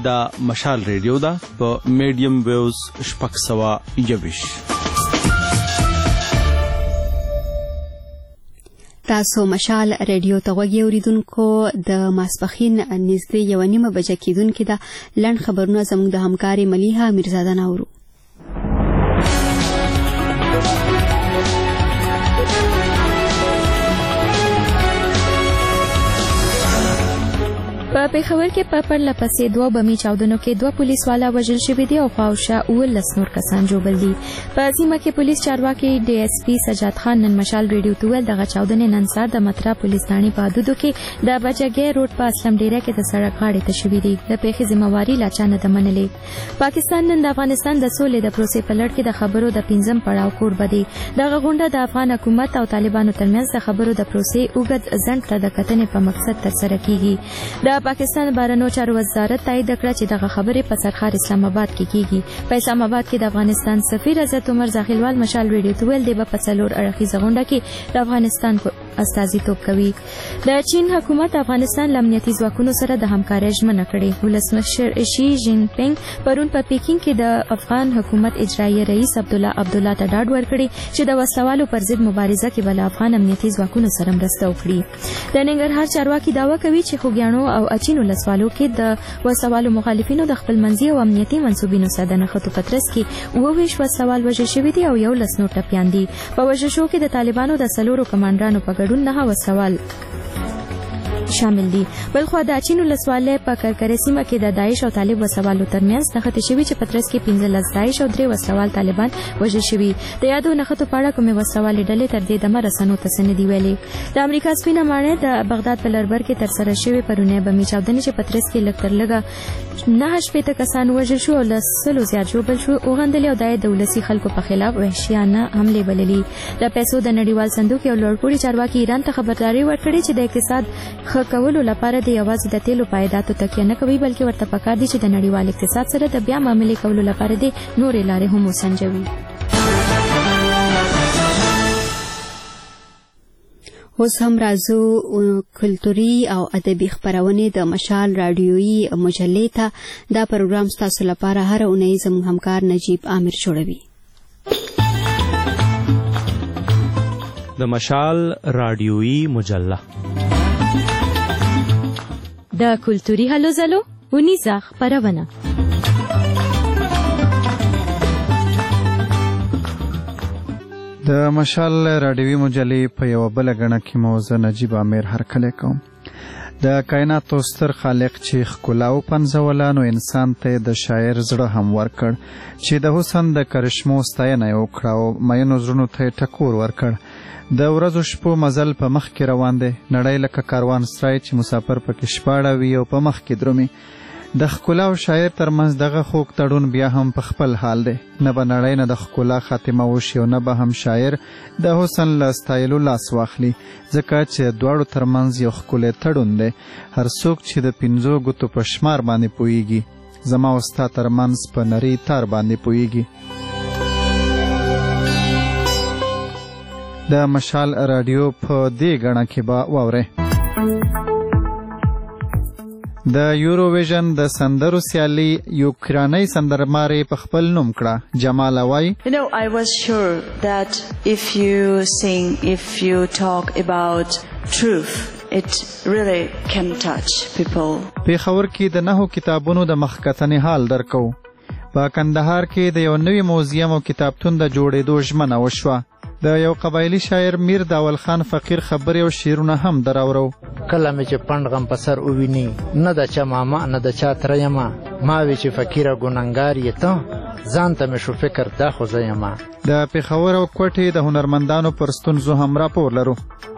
دا مشال ریډیو ده په میډیم ویوز 621. تاسو مشال ریډیو ته غوږی اوریدونکو د ماسپخین نږدې 1:30 بجې کېدونکې ده. لنډ خبرونه زموږ د همکاري ملیحه میرزاده ناورو. په پېښور کې په پرله پسې 2 بمي چاودنو کې 2 پولیس والا وژل شوي دي او خواوشا 19 نور کسان ژوبل دي. په سیمه کې پولیس چارواکي ډي اس پي سجاد خان نن مشال ریډیو ته ویل دغه چاودنې نن سهار د مطرا پولیس ثانې په حدودو کې د بچګۍ روډ په اسلم ډیره کې د سړک غاړې ته شوي دي. د پیښې ذمہواري لا چا نه ده منلې. پاکستان نن د افغانستان د سولې د پروسې په لړ کې د خبرو د 5م پړاو کوربه دی. دغه غونډه د افغان حکومت او طالبانو ترمنځ د خبرو د پروسې اوږد ځنډ ته د کتنې په مقصد ترسره کیږي. د پاکستان بهرنیو چارو وزارت تایید کړه چې دغه خبرې په سرخار اسلام آباد کې کیږي. په اسلام آباد کې د افغانستان سفیر عزت عمر زاخیلوال مشال ریډیو ته ویل دی په 4 اړخیزه غونډه کې د افغانستان استازیتوب کوي. د چین حکومت افغانستان امنیتي ځواکونو سره د همکارۍ ژمنه کړې. ولسمشر شي جین پینګ پرون په پیکینګ کې د افغان حکومت اجرایي رئیس عبدالله ته ډاډ ورکړي چې د وسلوالو پر ضد مبارزه کې بل افغان امنیتي ځواکونو سره مرسته وکړي. د ننګرهار چارواکي دعوا کوي چې خوګیاڼو او اچین ولسوالو کې د وسلوالو مخالفینو د خپلمنځي او امنیتي منسوبینو سره د نښتو په ترڅ کې 29 وسلوال وژل شوي دي او 11 نور ټپیان دي. په وژل شوو کې د طالبانو د 4 کمانډرانو په ګډون 9 وسلوال شامل دي. بلخو د اچین ولسوالۍ په کرکرې سیمه کې د داعش او طالب وسوالو ترمنځ نښتې شوي چې په ترڅ کې 15 داعش او 3 وسوال طالبان وژل شوي. د یادو نښتو په اړه کومې وسوالې ډلې تر دې دمه رسنیو ته څه نه دي ویلي. د امریکا سپینه ماڼۍ د بغداد په لربر کې ترسره شوې پرونی بمي چاودنې چې په ترڅ کې لږ تر لږه 9 کسان وژل شو او له 100 زیات ژوبل شو اوغندلې او د ولسي خلکو په خلاف وحشیانه حملې بللې. د پیسو د نړیوال صندوق یو لوړپوړي چارواکي ایران ته خبرداري ورکړې چې د اقتصاد ښه کولو لپاره د یوازې د تیلو پایداتو تکیه نه کوي بلکې ورته پکار دي چې د نړیوال اقتصاد سره د بیا معاملې کولو لپاره د نورې لارې هم وسنجوي. اوس هم راځو کلتوري او ادبي خبرونه د مشال رادیويي مجلې ته. دا پروګرام ستاسو لپاره هر اونۍ زموږ همکار نجیب عامر جوړوي. د مشال رادیويي مجله د کلتوري هلو ځلو ونیزه خبرونه. د مشال رادیوي مجلې په یو بل غړنه کې موضوع نجیب عامر هرکلی کوم. د کائناتو ستر خالق چې ښکلا وپنځوله نو انسان ته د شاعر زړه هم ورکړ چې د حسن د کرشمو ستاینه یې وکړه او مینو زړونو ته ټکور ورکړ. د ورځو شپو مزل په مخ کې روان دی. نړۍ لکه کاروان سرای چې مسافر پکې شپاړه وي او په مخ کې درومي. د ښکلا او شاعر ترمنځ دغه خوږ تړون بیا هم په خپل حال دی. نه به نړۍ نه د ښکلا خاتمه وشي او نه به هم شاعر د حسن له ستایلو لاس واخلي ځکه چې دواړو ترمنځ یو ښکلی تړون دی. هر څوک چې د 5 ګوتو په شمار باندې پوهیږي زما او ستا ترمنځ په نري تار باندې پوهیږي. د مشال رادیو په دې غړنه کې به واورئ. د یوروویژن د سندرو سیالي یوکرانی سندرمارې په خپل نوم کړه. جمال وای I was sure that if you talk about truth it really can touch people. پېښور کې د 9 کتابونو د مخکتنې حال درکو. په کندهار کې د یو نوي موزیم او کتابتون د جوړېدو ژمنه وشوه. د یو قبایلی شاعر میر داول خان فقیر خبرې او شعرونه هم دراورو. کله مې چې پند غم په سر وویني نه د چا ماما نه د چا تره یمه ما وی چې فقیره ګنهګار یې ته ځان ته مې شو فکر دا خو زه یمه. د پېښور او کوټې د هنرمندانو پر ستونزو هم راپور لرو.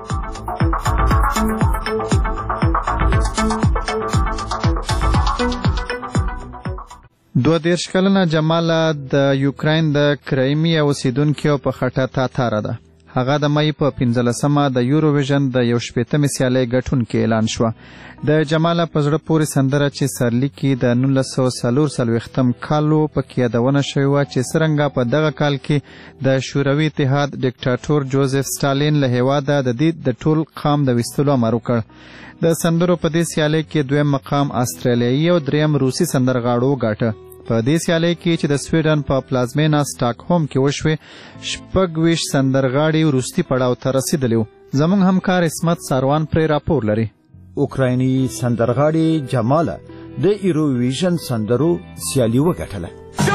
32 کلنه جماله د یوکراین د کرایمیا اوسیدونکو په خټه تاتاره ده. هغه د مې په 15مه د یوروویژن د 18مې سیالۍ ګټونکې اعلان شوه. د جماله په زړه پورې سندره چې سرلیکي د 1944 کالو پکې یادونه شوې وه چې څرنګه په دغه کال کې د شوروي اتحاد ډیکټاټور جوزف ستالین له هېواده د دې د ټول قام د ویستلو امر وکړ. د سندرو په دې سیالۍ کې دویم مقام استرالیایي او دریم روسي سندرغاړو وګاټه. په دې سیالۍ کې چې د سویډن په پلازمینه سټاکهوم کې وشوې 26 سندرغاړي وروستي پړاو ته رسېدلي وو. زموږ همکار اسمت ساروان پرې راپور لري. اوکرایني سندرغاړي جماله د ایروویژن سندرو سیالي وګټله.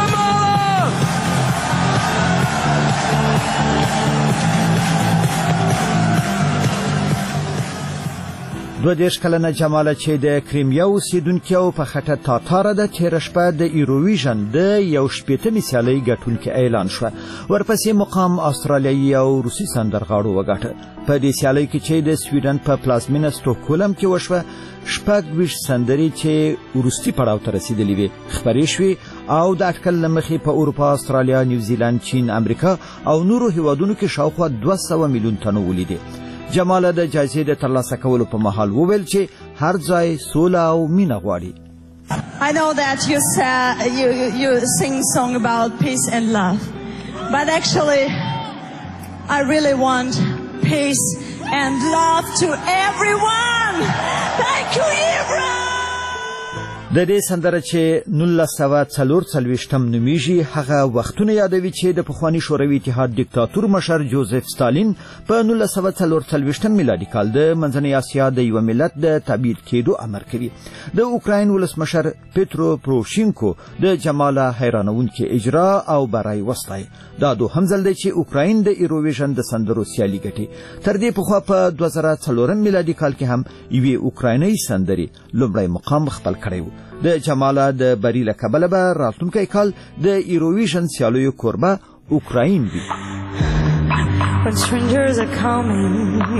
22 کلنه جماله چې د کریمیا اوسیدونکې او په خټه تاتاره ده تېره شپه د ایروویژن د 18مې سیالۍ ګټونکې اعلان شوه. ورپسې مقام استرالیایي او روسي سندرغاړو وګاټه. په دې سیالۍ کې چې د سویډن په پلازمینه سټوکهولم کې وشوه 26 سندرې چې وروستي پړاو ته رسېدلې وې خپرې شوې او د اټکل له مخې په اروپا، استرالیا، نیوزیلند، چین، امریکا او نورو هیوادونو کې شاوخوا 200 میلیون تنو ولیدې. جماله د جایزې د ترلاسه کولو په مهال وویل چې هر ځای سوله او مینه غواړي. I know that you sing song about peace and love, but actually I really want peace and love to everyone. Thank you, Ibra. د دې سندره چې 1944 نومیږي هغه وختونه یادوي چې د پخواني شوروي اتحاد دیکتاتور مشر جوزف ستالین په 1944 میلادي کال د منځنۍ اسیا د یو ملت د تبعید کېدو امر کوي. د اوکراین ولسمشر پیترو پروشینکو د جماله حیرانونکې اجرا او برای وستای. دا دوهم ځل دی چې اوکراین د ایروویژن د سندرو سیالي ګټي. تر دې پخوا په 2004 میلادي کال کې هم یوې اوکراینۍ سندرې لومړی مقام خپل کړی و. د جماله د بری له کبله به راتلونکی کال د ایروویژن سیالیو کوربه اوکراین وي. When strangers are coming,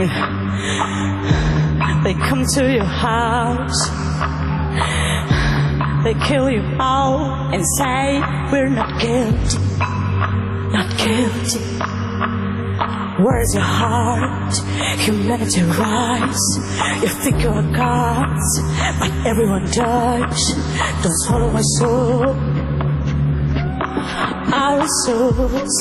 they come to your house, they kill you all and say we're not guilty, not guilty. Where's your heart? Humanity rise. You think you're gods, but everyone dies. Don't swallow my soul, our souls.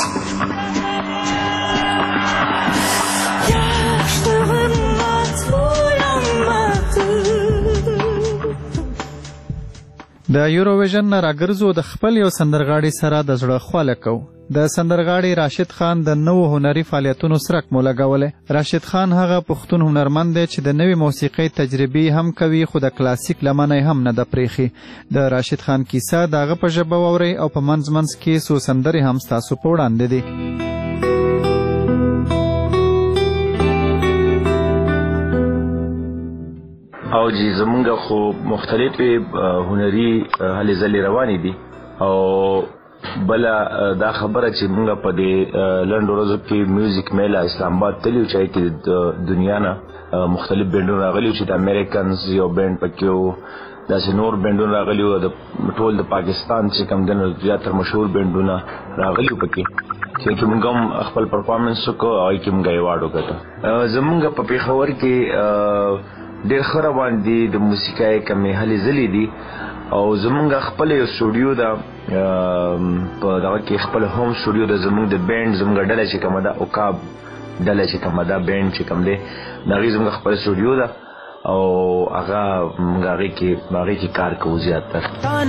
د یوروویژن نه راګرځو د خپل یو سندرغاړي سره د زړه خواله کو. د سندرغاړي راشد خان د نوو هنري فعالیتونو سرک مو لګولې. راشد خان هغه پښتون هنرمند دی چې د نوې موسیقۍ تجربې هم کوي خو د کلاسیک لمنه هم نه د پریخي. د راشد خان کیسه دغه په ژبه ووري او په منځ کې سو سندرې هم ستاسو په وړاندې دي. او جی زمونږ خو مختلفې هنري هلې ځلې روانې دي او بله دا خبره چې مونږ په دې لنډو ورځو کې میوزیک میله اسلام آباد تللي وو چې هغې کې د دنیا نه مختلف بینډونه راغلي وو چې د امریکنز یو بینډ پکې وو، داسې نور بینډونه راغلي وو، د ټول د پاکستان چې کوم دی نو زیاتره مشهور بینډونه راغلي وو پکې چې مونږ هم خپل پرفارمنس وکړو او هغې کې مونږ ایوارډ وګټه. زمونږ په پېښور کې ډېر ښه روان دي د موسیقۍ کمې هلې ځلې دي او زمونږ خپل یو سټوډیو ده په دغه کې خپل هوم سټوډیو ده. زمونږ د بینډ زمونږ ډله چې کومه ده اوکاب ډله چې کومه ده بینډ چې کوم دی د هغې زمونږ خپل سټوډیو ده او هغه موږ هغې کې کار کوو زیاتر.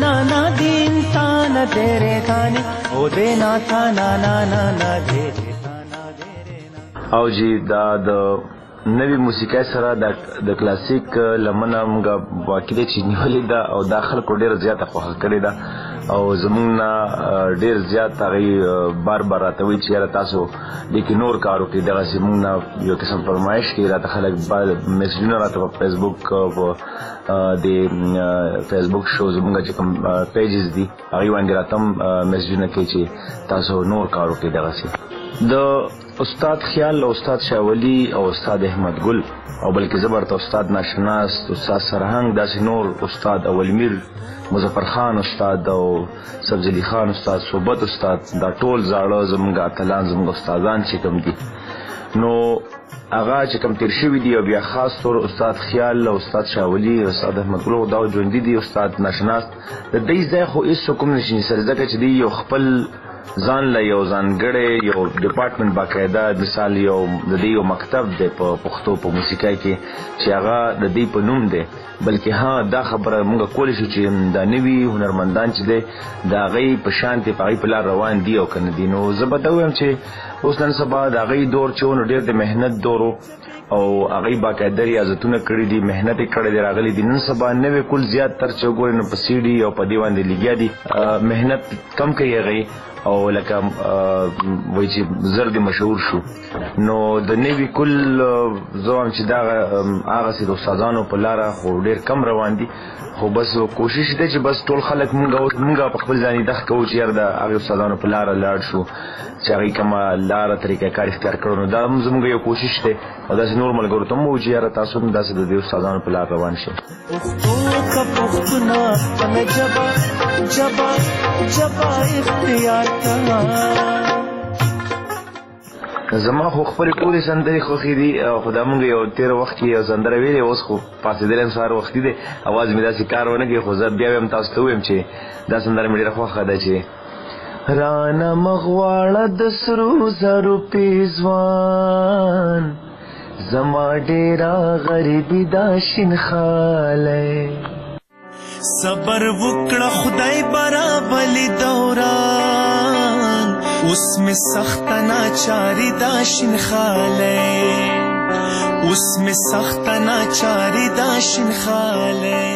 او جی دا د نوی موسیقۍ سره د کلاسیک لمنه موږ واقع دی چې نیولې ده او دا خلکو ډېره زیاته خوښه کړې ده او زموږ نه ډېر زیات هغوی بار بار راته وایي چې یاره تاسو دې کې نور کار وکړئ. دغسې موږ نه یو قسم فرمایش کوي راته خلک میسجونه راته په فیسبوک په د فیسبوک شو زموږ چې کوم پیجز دي هغوی باندې راته هم میسجونه کوي چې تاسو نور کار وکړئ. دغسې د استاد خیال او استاد شاولی او استاد احمد ګل او بلکې زه ورته استاد ناشناس، استاد سرهنګ، داسې نور استاد اولمیر، مظفر خان استاد او سبزلي خان استاد، صوبت استاد، دا ټول زاړه زموږ اتلان زموږ استادان چې کوم دي نو هغه چې کوم تیر شوي دي او بیا خاص طور استاد خیال او استاد شاولی او استاد احمد ګل دا ژوندي دي استاد ناشناس د دې ځای خو هیڅ کوم نشي سره ځکه چې دی یو خپل ځان له یو ځانګړی یو ډپارټمنټ باقاعده مثال یو د دې یو مکتب دی په پښتو په موسیقۍ کې چې هغه د دې په نوم دی بلکې ها دا خبره موږ کولی شو چې دا نوي هنرمندان چې دی د هغې په شان په هغې په لار روان دي او که نه دي نو زه به دا ووایم چې اوس نن سبا د هغې دور چې و نو ډېر د محنت دور او هغې باقاعده ریاضتونه کړي دي محنت یې کړی دی راغلی دي نن سبا نوې کل زیات تر چې وګورئ نو په سی ډي او په دې باندې لګیا دي محنت کم کوي هغې او لکه وایي چې زر دې مشهور شو نو د نوي کل زه وایم چې دا هغسې د استادانو په لاره خو ډېر کم روان دي خو بس کوشش دی چې بس ټول خلک مونږ په خپل ځان دخ کوو چې یار د هغې استادانو په لاره لاړ شو چې هغې کومه لاره طریقه کار اختیار کړو نو دا هم زموږ یو کوشش دی او داسې نور ملګرو ته هم ووایو چې یاره تاسو هم داسې د دې استادانو په لار روان شئ زما خو خپلې ټولې سندرې خوښې دي خو دا مونږ یو تېره وخت کې یو سندره ویلې اوس خو پاڅېدلی یم سهار وختي دی اواز مې داسې کار ونه کوي خو زه بیا ویم تاسو ته ووایم چې دا سندره مې ډېره خوښه ده چې رانه مغواړه د سرو زرو پیزوان زما ډېره غریبي دا شین خالی صبر وکړه خدای برابلی دوران اوس می سخت ناچاری دا شین خالی اوس می سخت ناچاری دا شین خالی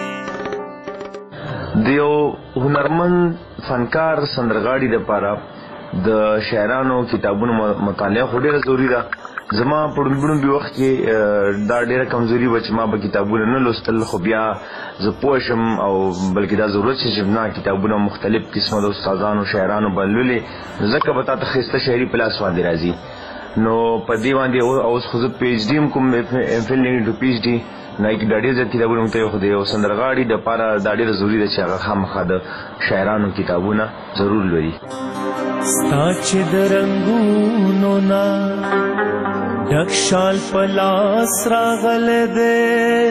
دیو هنرمند فنکار سندرغاړي دپاره د شاعرانو کتابونو مطالعه خو ډېره ضروري ده زما په ړومبي وخت کې دا ډېره کمزوري وه چې ما به کتابونه نه لوستل خو بیا زه پوه شم او بلکې دا ضرورت چې نه کتابونه مختلف قسمه د استادانو شاعرانو به لولې نو ځکه به تا ته ښایسته شاعري په لاس باندې راځي نو په دې باندې اوس خو زه پی ایچ ډي هم کوم ایم فل ټو پی ایچ ډي نو هغې کې دا ډېر زیات کتابونه موږ ته خو د یو سندرغاړي دپاره دا ډېره ضروري ده چې هغه خامخا د شاعرانو کتابونه ضرور لولي ستا چې د رنګونو نه ډک شال په لاس راغلی دی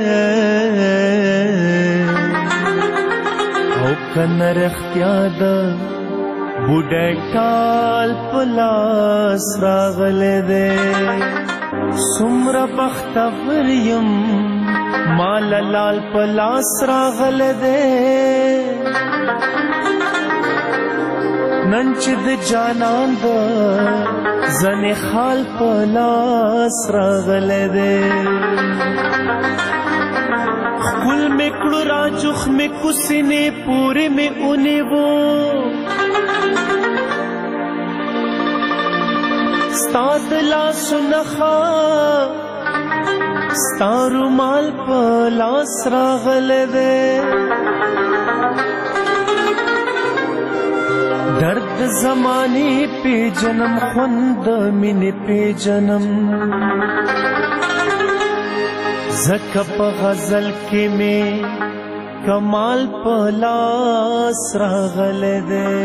او که نه رښتیا ده بوډی ټال په لاس راغلی دی څومره بختور یم ما لال په لاس راغلی دی نن چې د جانان د زنې خال په لاس راغلی دی ښکل مې کړو راجوخ مې کوسینې پورې مې ونیو ستا د لاسونه ښه ستا رومال په لاس راغلی دی درد زمانی پی جنم خوند مینې پی جنم زکه په غزل کې مې کمال په لاس راغلی دی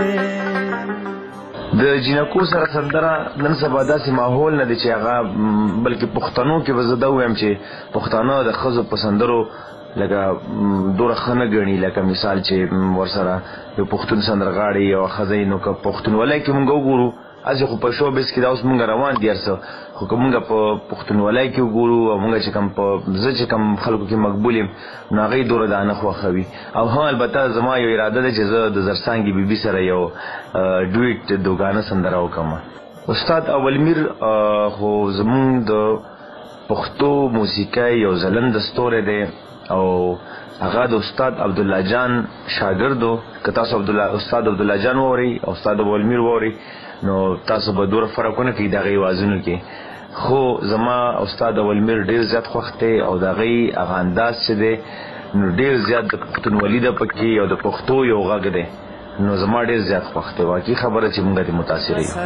د جینکو سره سندره نن سبا داسې ماحول نه دی چې هغه بلکې پښتنو کې به زه دا ووایم چې پښتانه د ښځو په سندرو لکه دوره ښه نه ګڼي لکه مثال چې ورسره یو پښتون سندرغاړی یوه ښځه نو که پښتونولۍ کې مونږ وګورو هسې خو په شو بیس کې دا اوس مونږ روان دي هر څه خو که مونږ په پښتونولۍ کې وګورو او مونږ چې کوم په زه چې کوم خلکو کې مقبول یم نو هغې دوره دا نه خوښوي او هم البته زما یو اراده ده چې زه د زرڅانګې بیبي سره یو ډویټ دوګانه سندره وکړم استاد اولمیر خو زمونږ د پښتو موسیقۍ یو ځلند ستوری دی او هغه د استاد عبدالله جان شاګردو که تاسو استاد عبدالله جان واورئ او استاد اولمیر واورئ نو تاسو به دوره فرقونه کوي د هغې اوازونو کې خو زما استاد اولمیر ډېر زیات خوښ دی او د هغې هغه انداز چې دی نو ډېر زیات د پښتونولي ده پکې او د پښتو یو غږ دی نو زما ډېر زیات خوښ دی واقعي خبره چې مونږ ترې متاثره یو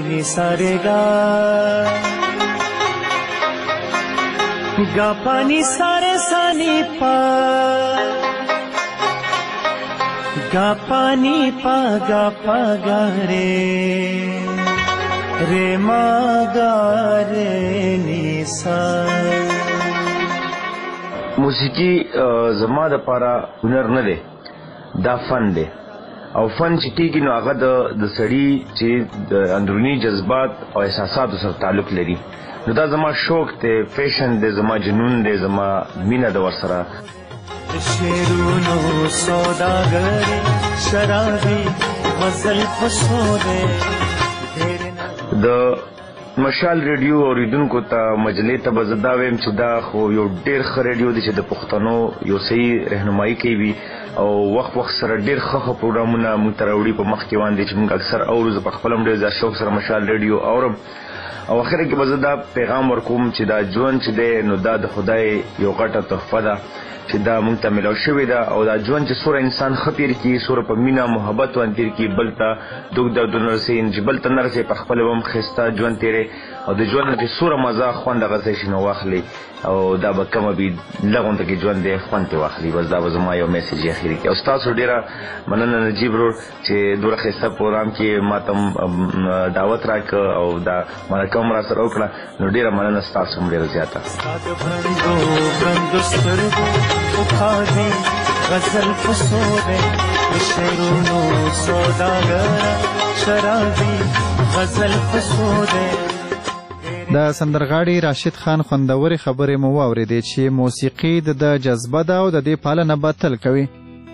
گا پانی سارے سانی پا گا پانی پا گا پا گا رے موسیقي زما د پاره هنر نه دی، دا فن دی. او فن چې کېږي نو هغه د سړي چې د اندروني جذبات او احساساتو سره تعلق لري. نو دا زما شوق دی، فیشن دی، زما جنون دی، زما مینه د ورسره. شیرونو سوداګر شرابي غزل فسوده د مشال ریډیو اوریدونکو ته مجلې ته به زه دا وایم چې دا خو یو ډېر ښه ریډیو دی چې د پښتنو یو صحیح رهنمایي کوي او وخت سره ډېر ښه پروګرامونه موږ ته راوړي په مخ کې باندې چې موږ اکثر اورو. زه په خپله هم ډېر زیات شوق سره مشال ریډیو اورم او اخره کې به زه دا پیغام ورکوم چې دا ژوند چې دی نو دا د خدای یو غټه تحفه ده چې دا موږ ته میلاو شوې ده. او دا ژوند چې څومره انسان ښه تېر کړي، څومره په مینه محبت باندې تېر کړي، بل ته دوږ دردونه رسوي، چې بل ته نه رسوي، په خپله به هم ښایسته ژوند تېری او د ژوند نه چې څومره مزه خوند هغه ځای شي نو واخلي او دا به کمه وي لغونته کې ژوند دی خوند ترې واخلي. بس دا به زما یو میسیج یې اخري کې. او ستاسو ډېره مننه نجیب ورور چې دومره ښایسته پروګرام کې ما ته دعوت راکړه او دا مرکه هم را سره وکړه. نو ډېره مننه ستاسو هم ډېره زیاته. غزل فسوده شیرونو سوداګر شرابي غزل فسوده. د سندرغاړي راشد خان خوندورې خبرې مو واورېدې چې موسیقي د جذبه ده او د دې پالنه به تل کوي.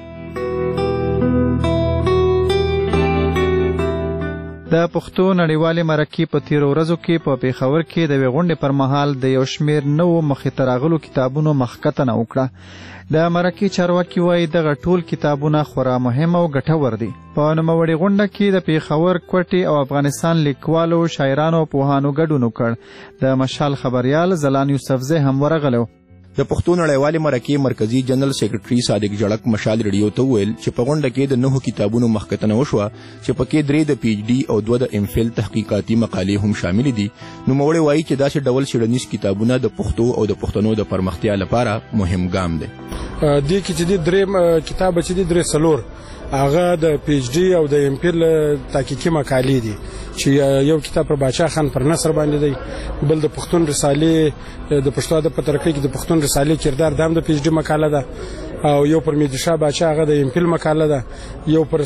د پښتو نړیوالې مرکې په تیرو ورځو کې په پېښور کې د یوې غونډې پر مهال د یو شمېر نوو مخې ته راغلو کتابونو مخکتنه وکړه. د مرکې چارواکي وایي دغه ټول کتابونه خورا مهم او ګټور دي. په نوموړې غونډه کې د پېښور، کوټې او افغانستان لیکوالو، شاعرانو او پوهانو ګډون وکړ. د مشال خبریال زلان یوسفزی هم ورغلی. د پښتو نړیوالې مرکې مرکزي جنرال سیکرټري صادق جړک مشال ریډیو ته وویل چې په غونډه کې د 9 کتابونو مخکتنه وشوه چې پکې 3 د پی ایچ ډي او 2 د ایم فل تحقیقاتي مقالې هم شامل دي. نوموړی وایي چې داسې ډول څېړنیز کتابونه د پښتو او د پښتنو د پرمختیا لپاره مهم ګام دی. دې کې چې د دریم کتاب چې د درې څلور هغه د پی ایچ ډي او د ایم فل تحقیقي مقالې دي چې یو کتاب پر باچا خان پر نصر باندې دی، بل د پښتون رسالې د پښتو ادب په ترقۍ کې د پښتون رسالې کردار د هم د پی ایچ ډي مقاله ده، او یو پر میرشاه باچا هغه د ایم فل مقاله ده، یو پر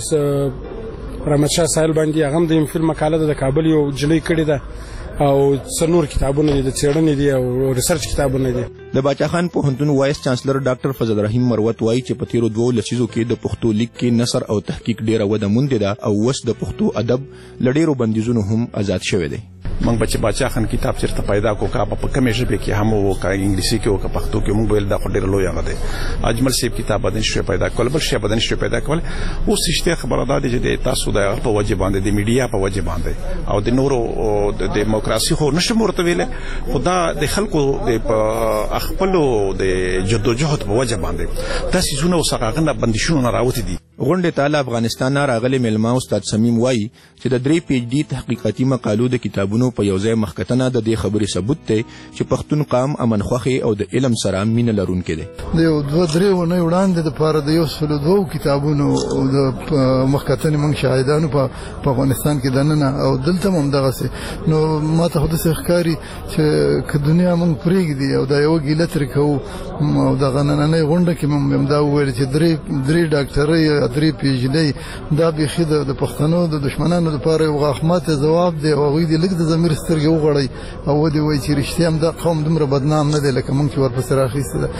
رحمت شاه سایل باندې هغه د ایم فل مقاله ده، د کابل یو جلۍ کړې ده، او څلور کتابونه دي د څېړنې دي او ریسرچ کتابونه دي. د باچا خان پوهنتون وایس چانسلر ډاکټر فضل رحیم مروت وایي چې په تیرو 2 لسیزو کې د پښتو لیک کې نثر او تحقیق ډیره وده موندې ده او اوس د پښتو ادب له ډیرو بندیزونو هم آزاد شوی دی. موږ بچ باچا خان کتاب چیرته پیدا کو کا په کومې ژبه کې هم او کا انګلیسي کې او کا پښتو کې موږ ویل دا ډېر لوی هغه دی. اجمل سیب کتاب بدن شوی پیدا کول، بل شی بدن شوی پیدا کول. اوس شته خبره ده چې تاسو د په وجه باندې د میډیا په وجه باندې او د نورو د دیموکراسي خو نشم ورته ویل، خدا د خلکو د خپلو د جدوجہد په وجه باندې تاسو زونه وسغاغنه بندیشونه راوتی دي. غونډې ته افغانستان راغلي ملما استاد سمیم وایي چې د 3 پی ایچ ډي تحقیقاتي مقالو د کتابونو په یو ځای مخکتنه د دې خبرې ثبوت دی چې پښتون قام امن خوښي او د علم سره مینه لرونکی دی. د یو 2-3 ونه وړاندې د پاره د یو سلو 2 کتابونو د مخکتنې موږ شاهدانو په افغانستان کې دننه او دلته هم دغه سي نو ما ته خود ښکاری چې دنیا موږ پرېږدي او دا یو ګیله تر کوو او د غننه غونډه کې موږ دا ویل چې 3 ډاکټرۍ 3 پی ایچ ډي دا بيخي د پښتنو د دشمنانو لپاره یو غاښمات جواب دی او غوې د لګ د ضمیر سترګې وغړی او ودی وای چې رښتیا هم دا قوم دومره بدنام نه دی لکه موږ چې ورپسې راخیسته ده.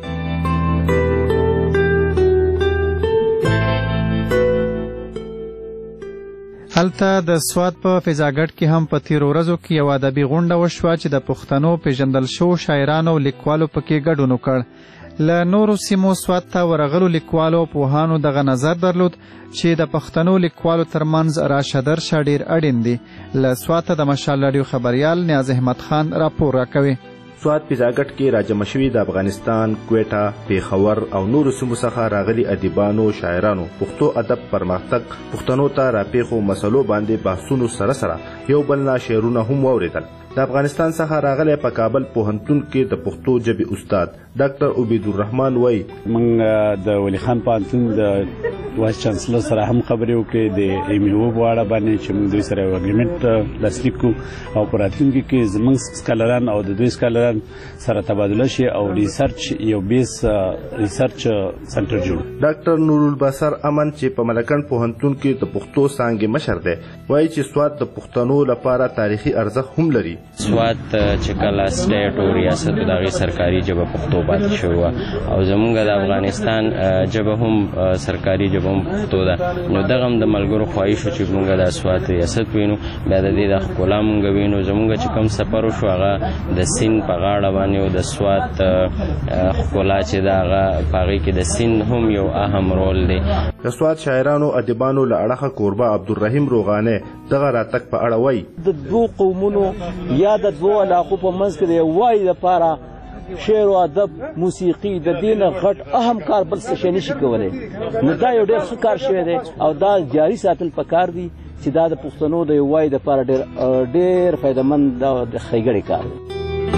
هلته د سواد په فضاګټ کې هم په تیرو ورځو کې یو ادبي غونډه وشوه چې د پښتنو پیژندل شو شاعرانو او لیکوالو پکې ګډون وکړ. له نورو سیمو سواد ته ورغلو لیکوالو او پوهانو دغه نظر درلود چې د پښتنو لیکوالو ترمنځ راشه درشه ډېر اړین دي. له سواد ته د مشال راډیو خبریال نیاز احمد خان راپور راکوي. سواد فضاګټ کې راجمع شوي د افغانستان، کوټه، پېښور او نورو سیمو څخه راغلي ادیبانو، شاعرانو پښتو ادب پرمختګ، پښتنو ته راپېښو مسلو باندې بحثونو سره سره یو بل نه شعرونه هم واورېدل. د افغانستان څخه راغلی په کابل پوهنتون کې د پښتو ژبې استاد ډاکټر عبید الرحمن وایي موږ د ولی خان پوهنتون د وایس چانسلر سره هم خبرې وکړې د ایمیو په اړه باندې چې موږ دوی سره یو اګریمنټ لاسلیک کړو او په راتلونکي کې زموږ سکالران او د دوی سکالران سره تبادله شي او ریسرچ یو بیس ریسرچ سنټر جوړ. ډاکټر نور البصر امن چې په ملکن پوهنتون کې د پښتو څانګې مشر دی وایي چې سواد د پښتنو لپاره تاریخي ارزښت هم لري. سواد چې کله سټیټ او ریاست د هغې سرکاري ژبه پښتو پاتې شوې وه او زموږ د افغانستان ژبه هم سرکاري ژبه هم پښتو ده نو دغه هم د ملګرو خواهش و چې موږ د سواد ریاست وینو بیا د دې د ښکلا موږ وینو زموږ چې کوم سفر وشو هغه د سیند په غاړه باندې او د سواد ښکلا چې ده هغه په هغې کې د سیند هم یو اهم رول دی. د سواد شاعرانو ادیبانو له اړخه کوربه عبدالرحیم روغانه دغه راتګ په اړه وایي د دوو قومونو یا د دوو علاقو په منځ کې د یووالي لپاره شعر او ادب موسیقي د دې نه غټ اهم کار بل څه شی نشي کولی نو دا یو ډېر ښه کار شوی دی او دا جاري ساتل پکار دي چې دا د پښتنو د یووالي لپاره ډېر فایدهمند د ښېګړې کار دی.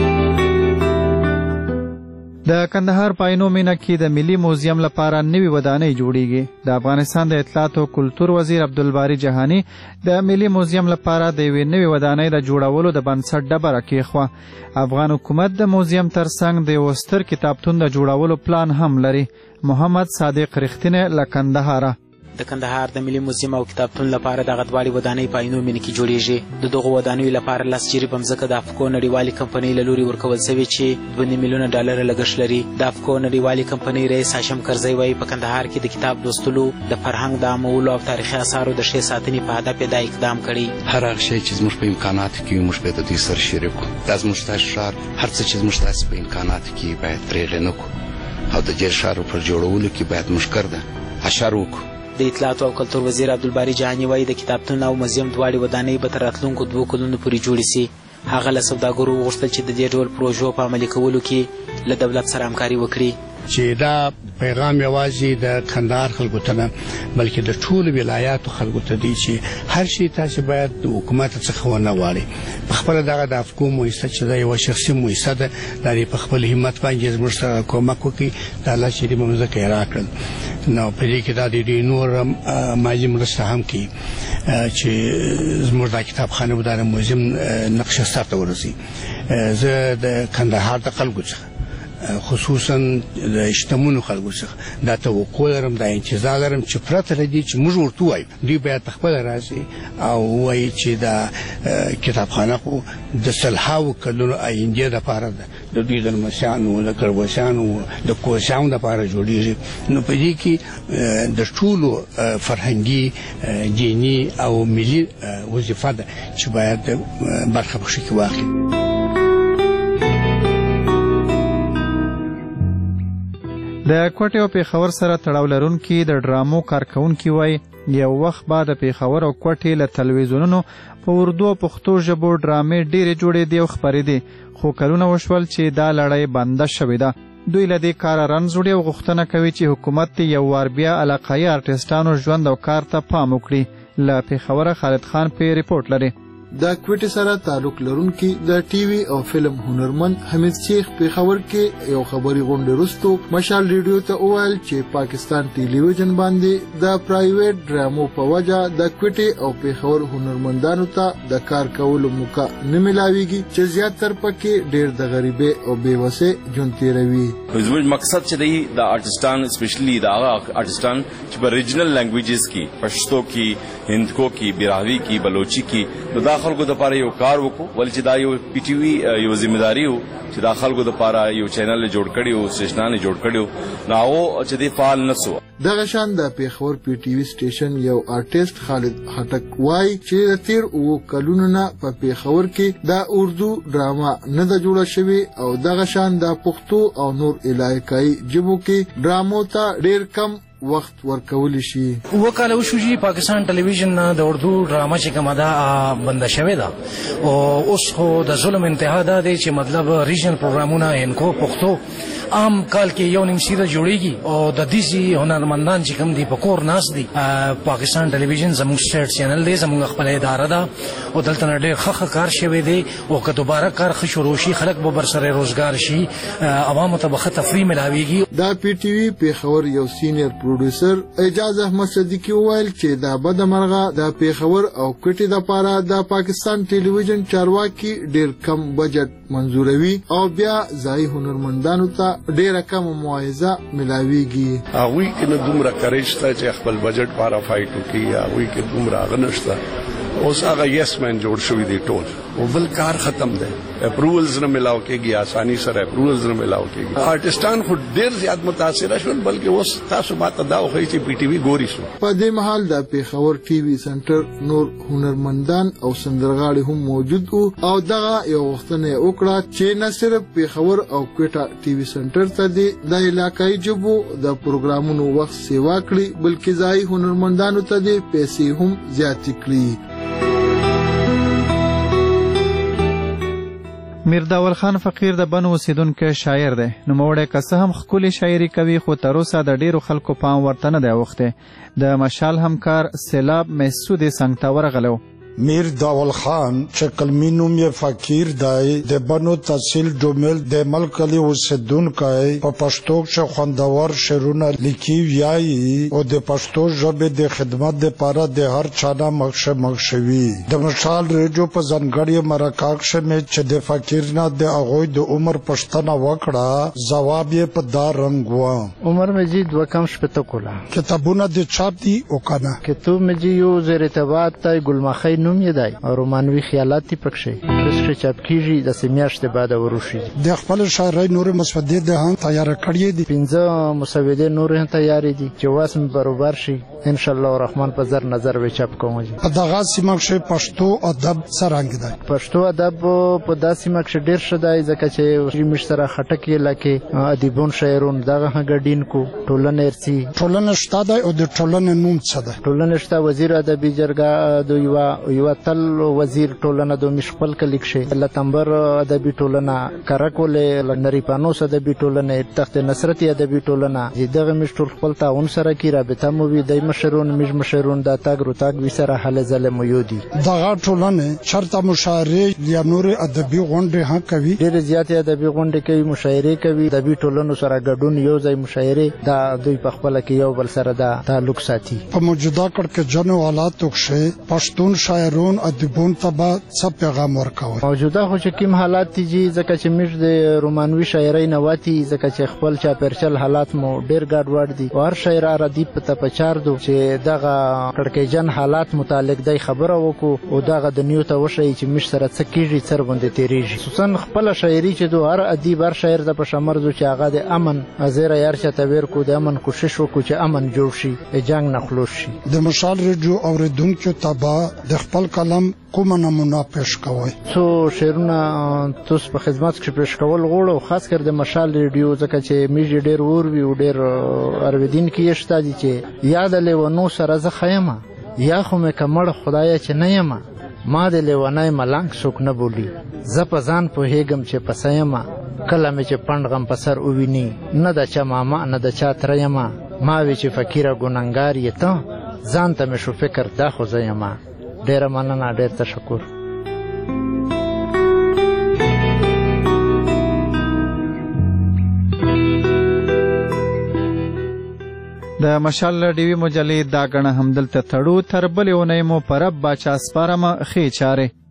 د کندهار پاینو مینا کې د ملي موزیم لپاره نوې ودانۍ جوړیږي. د افغانستان د اطلاعات او کلتور وزیر عبدالباری جهانی د ملي موزیم لپاره د یوې نوې ودانۍ د جوړولو د بنسټ ډبره کېښوه. افغان حکومت د موزیم ترڅنګ د یو ستر کتابتون د جوړولو پلان هم لري. محمد صادق رښتینی له کندهاره. د کندهار د ملي موزیم او کتابتون لپاره دغه دواړې ودانۍ په عینو مینه کې جوړیږي. د دغو ودانیو لپاره 10 جریبه مځکه د افکو نړیوالې کمپنۍ له لوري ورکول شوې چې 2 میلیونه ډالر لګښت لري. د افکو نړیوالې کمپنۍ رئیس هاشم کرزی وایي په کندهار کې د کتاب لوستلو د فرهنګ د عامولو او تاریخي آثارو د ښې ساتنې په هدف دا اقدام کړی. هر هغه شی چې زموږ په امکاناتو کې موږ باید د دوی سره شریک کړو. دا زموږ ستاسو ښار هر څه چې زموږ ستاسو په امکاناتو کې باید پرېغلې نه کړو او د دې ښار پر جوړولو کې باید موږ ګرده اشر وکړو. د اطلاعات او کلتور وزیر عبدالباری جهانی وایي د کتابتون او موزیم دواړې ودانۍ به تر راتلونکو 2 کلونو پورې جوړې سي. هغه له سوداګرو وغوښتل چې د دې ډول پروژو په عملي کولو کې له دولت سره همکاري وکړي. چې دا پیغام یوازې د کندهار خلکو ته نه بلکې د ټولو ولایاتو خلکو ته دی چې هر شي تاسو باید د حکومت څخه ونه غواړئ. په خپله دغه د افکو مؤسسه چې دا یوه شخصي مؤسسه ده دا یې په خپل همت باندې زموږ سره کومک وکړي د الله شریفه مځکه یې راکړل نو په دې کې دا د نور مالي مرسته هم کوي چې زموږ د کتابخانه او د موزیم نقشه سرته ورسي. زه د کندهار د خلکو څخه خصوصا د شتمنو خلکو څخه دا توقع لرم دا انتظار لرم چې پرته لدی چې موږ ورته وایو دوی باید خپل راځي او وایي چې دا کتابخانه خو د سلهاو کلونو آینده لپاره ده د دوی د لمسیانو د کروسیانو د کوسیانو لپاره جوړیږي. نو په دې کې د ټولو فرهنګي دینی او ملي وظیفه ده چې باید برخه پکې کې واخلي. د کوټې او پېښور سره تړاو لرونکي د ډرامو کارکونکي وایي یو وخت بعد پېښور او کوټې له تلویزیونونو په اردو او پښتو ژبو ډرامې ډېرې جوړېدې او خپرېدې خو کلونه وشول چې دا لړۍ بنده شوې ده. دوی له دې کاره رنځ وړي او غوښتنه کوي چې حکومت یو وار بیا علاقایي ارټسټانو ژوند او کار ته پام وکړي. له پېښوره خالد خان په ریپورټ لري. د کوټې سره تعلق لرونکي د ټي وي او فلم هنرمند حمید شیخ پېښور کې یو خبري غونډه وروسته مشال ریډیو ته وویل چې پاکستان ټلویزیون باندې د پرایویټ ډرامو په وجه د کوټې او پېښور هنرمندانو ته د کار کولو موقع نه ملاويږي چې زیاتره پکې ډېر د غریبۍ او بېوسۍ ژوند تېروي. زموږ مقصد چې دی د آرټسټان سپیشلی د هغه آرټسټان چې په ریجنل لینګویجز کې پښتو کې هندکو کې براوي کې بلوچي کې دا خلکو د لپاره یو کار وکړو ولې چې دا یو پی ټي وي یو ذمہداري و چې دا خلکو د لپاره یو چینل جوړ کړی او سټیشنان جوړ کړی نو او چې دی فعال نسو. دغه شان د پېښور پی ټي وي سټیشن یو آرټیست خالد خټک وایي چې د تیر او کلونو نه په پېښور کې د اردو ډراما نه د جوړه شوی او دغه شان د پښتو او نور علاقايي ژبو کې ډرامو ته ډیر کم وخت ورکول شي. وکاله وشو چې پاکستان ټلویزیون د اردو ډرامه چې کومه ده بنده شوې ده او اوس خو د ظلم انتها ده دی چې مطلب ریجنل پروګرامونه انکو پښتو عام کال کې یو نیم سیده جوړیږي او د دې هنرمندان چې کوم دي په کور ناس دي. پاکستان ټلویزیون زموږ سټیټ چینل دی، زموږ خپل اداره ده او دلته ډېر ښه کار شوی دی او که دوباره کار ښه شروع شي خلک به برسره روزګار شي، عوامو ته به ښه تفریح ملاویږي. دا پی ټي وي پیښور یو سینیر پروډوسر اعجاز احمد صدیقي وویل چې دا بده مرغه د پیښور او کوټې دپاره د پاکستان ټلویزیون چارواکي ډېر کم بجټ منظوروي او بیا ځایي هنرمندانو ته ډېره کمه معاوضه ملاویږي. هغوی کې نه دومره کریج شته چې خپل بجټ لپاره فایټ وکړي، هغوی کې دومره هغه نشته. اوس هغه یس مین جوړ شوي دي ټول او بل کار ختم دی، اپروولز نه ملاو کېږي، آسانی سره اپروولز نه ملاو کېږي. آرټسټان خو ډېر زیات متاثره شول، بلکې اوس تاسو ماته دا وښیي چې پی ټي وي ګوري شو. په دې مهال د پیښور ټي وي سنټر نور هنرمندان او سندرغاړي هم موجود وو او دغه یو غوښتنه یې وکړه چې نه صرف پیښور او کوټه ټي وي سنټر ته د علاقایي ژبو د پروګرامونو وخت سیوا کړي، بلکې ځایي هنرمندانو ته د پیسې هم زیاتې کړي. میرداول خان فقیر د بنو اوسیدونکی شاعر دی. نوموړی که څه هم ښکلې شاعري کوي خو تر اوسه د ډېرو خلکو پام ورته نه دی اوښتی. د مشال همکار سیلاب محسود یې څنګ ته ورغلی. میر داول خان چې کلمي نوم یې فقیر دی، د بنو تحصیل ډومل د ملکلي اوسیدونکی، په پښتو کې خوندور شعرونه لیکي ویایي او د پښتو ژبې د خدمت دپاره د هر چا نه مخ شوي. د مشال ریډیو په ځانګړې مرکه کښې مې چې د فقیر نه د هغوی د عمر پوښتنه وکړه، ځواب یې په دا رنګ و. عمر مې جي 2 کم شپېته کاله. کتابونه د چاپ دي او که نه؟ کتاب مې جي یو زیر ارتباط دی، ګلمخۍ نوم یې دی او رومانوي خیالات دي پکښې. اوس چې چاپ کېږي داسې میاشتې بعده وروښي. د خپل شاعرۍ نورې مسودې د هم تیاره کړې دي؟ 15 مسودې نورې هم تیارې دي چې واس مې برابر شي انشاءالله الرحمن په زر نظر به چاپ کوم. په دغه سیمه کښې پښتو ادب څرنګه دی؟ پښتو ادب په دا سیمه کښې ډېر ښه دی، ځکه چې موږ سره خټک علاقې ادیبون شاعرون دغه ګډین کو ټولنه ارسي. ټولنه شته دی او د ټولنې نوم څه دی؟ ټولنه شته، وزیر ادبي جرګه د یوه تل وزیر ټولنه د مشخپل کلیک شي، لتمبر ادبي ټولنه، کرکولې نری پانوس ادبي ټولنه، تخت نصرتي ادبي ټولنه. دغه مش ټول خپل تعاون سره کی رابطه مو وي، د مشرون مشرون د تاګ رو تاګ وی سره حل زله مو یو دي. دغه ټولنه چرته مشاعره یا نور ادبي غونډې هم کوي؟ ډېر زیات ادبي غونډې کوي، مشاعره کوي، ادبي ټولنو سره ګډون یو ځای مشاعره دا دوی په خپل کې یو بل سره دا تعلق ساتي. په موجوده کړکېچنو حالاتو کې پښتون شاعرون ادیبون ته به څه پیغام ورکوي؟ موجوده خو چې کوم حالات دي، ځکه چې موږ د رومانوي شاعرۍ نه وتی، ځکه چې خپل چاپېرچل حالات مو ډېر ګډوډ دي او هر شاعر ادیب ته پچار دو چې دغه کړکېچن حالات متعلق دی خبره وکړو او دغه دنیو ته وښیي چې موږ سره څه کېږي، څه باندې تېرېږي. خصوصا خپله شاعري چې دو هر ادیب هر شاعر د په شمر دو چې هغه د امن زیره یار چاته ویر کو، د امن کوشش وکړو چې امن جوړ شي، جنګ نه خلاص شي. د مشال ریډیو اوریدونکو ته به د خپل کلم کومه نمونه پیش کوئ؟ څو شعرونه تاسو په خدمت کې پیش کول غواړو، خاص کر د مشال ریډیو، ځکه چې میږي ډېر اور وي او ډېر ارویدین کې شته دي چې یاد لیونو سره زه خیمه یا خو مې کمړ خدای چې نه یم، ما د لیونای ملنګ څوک نه بولی، زه په ځان پوهېږم چې پسه یم، کله مې چې پنډ غم په سر وویني، نه د چا ماما نه د چا تره یم، ما وی چې فقیره ګنهګار یې ته، ځان ته مې شو فکر دا خو زه یم. ډېره مننه، ډېر تشکر. د مشال ډیوی مجلې دا غنه همدلته تړو، تر بلې اونۍ مو پر رب باچا سپارم ښې چارې.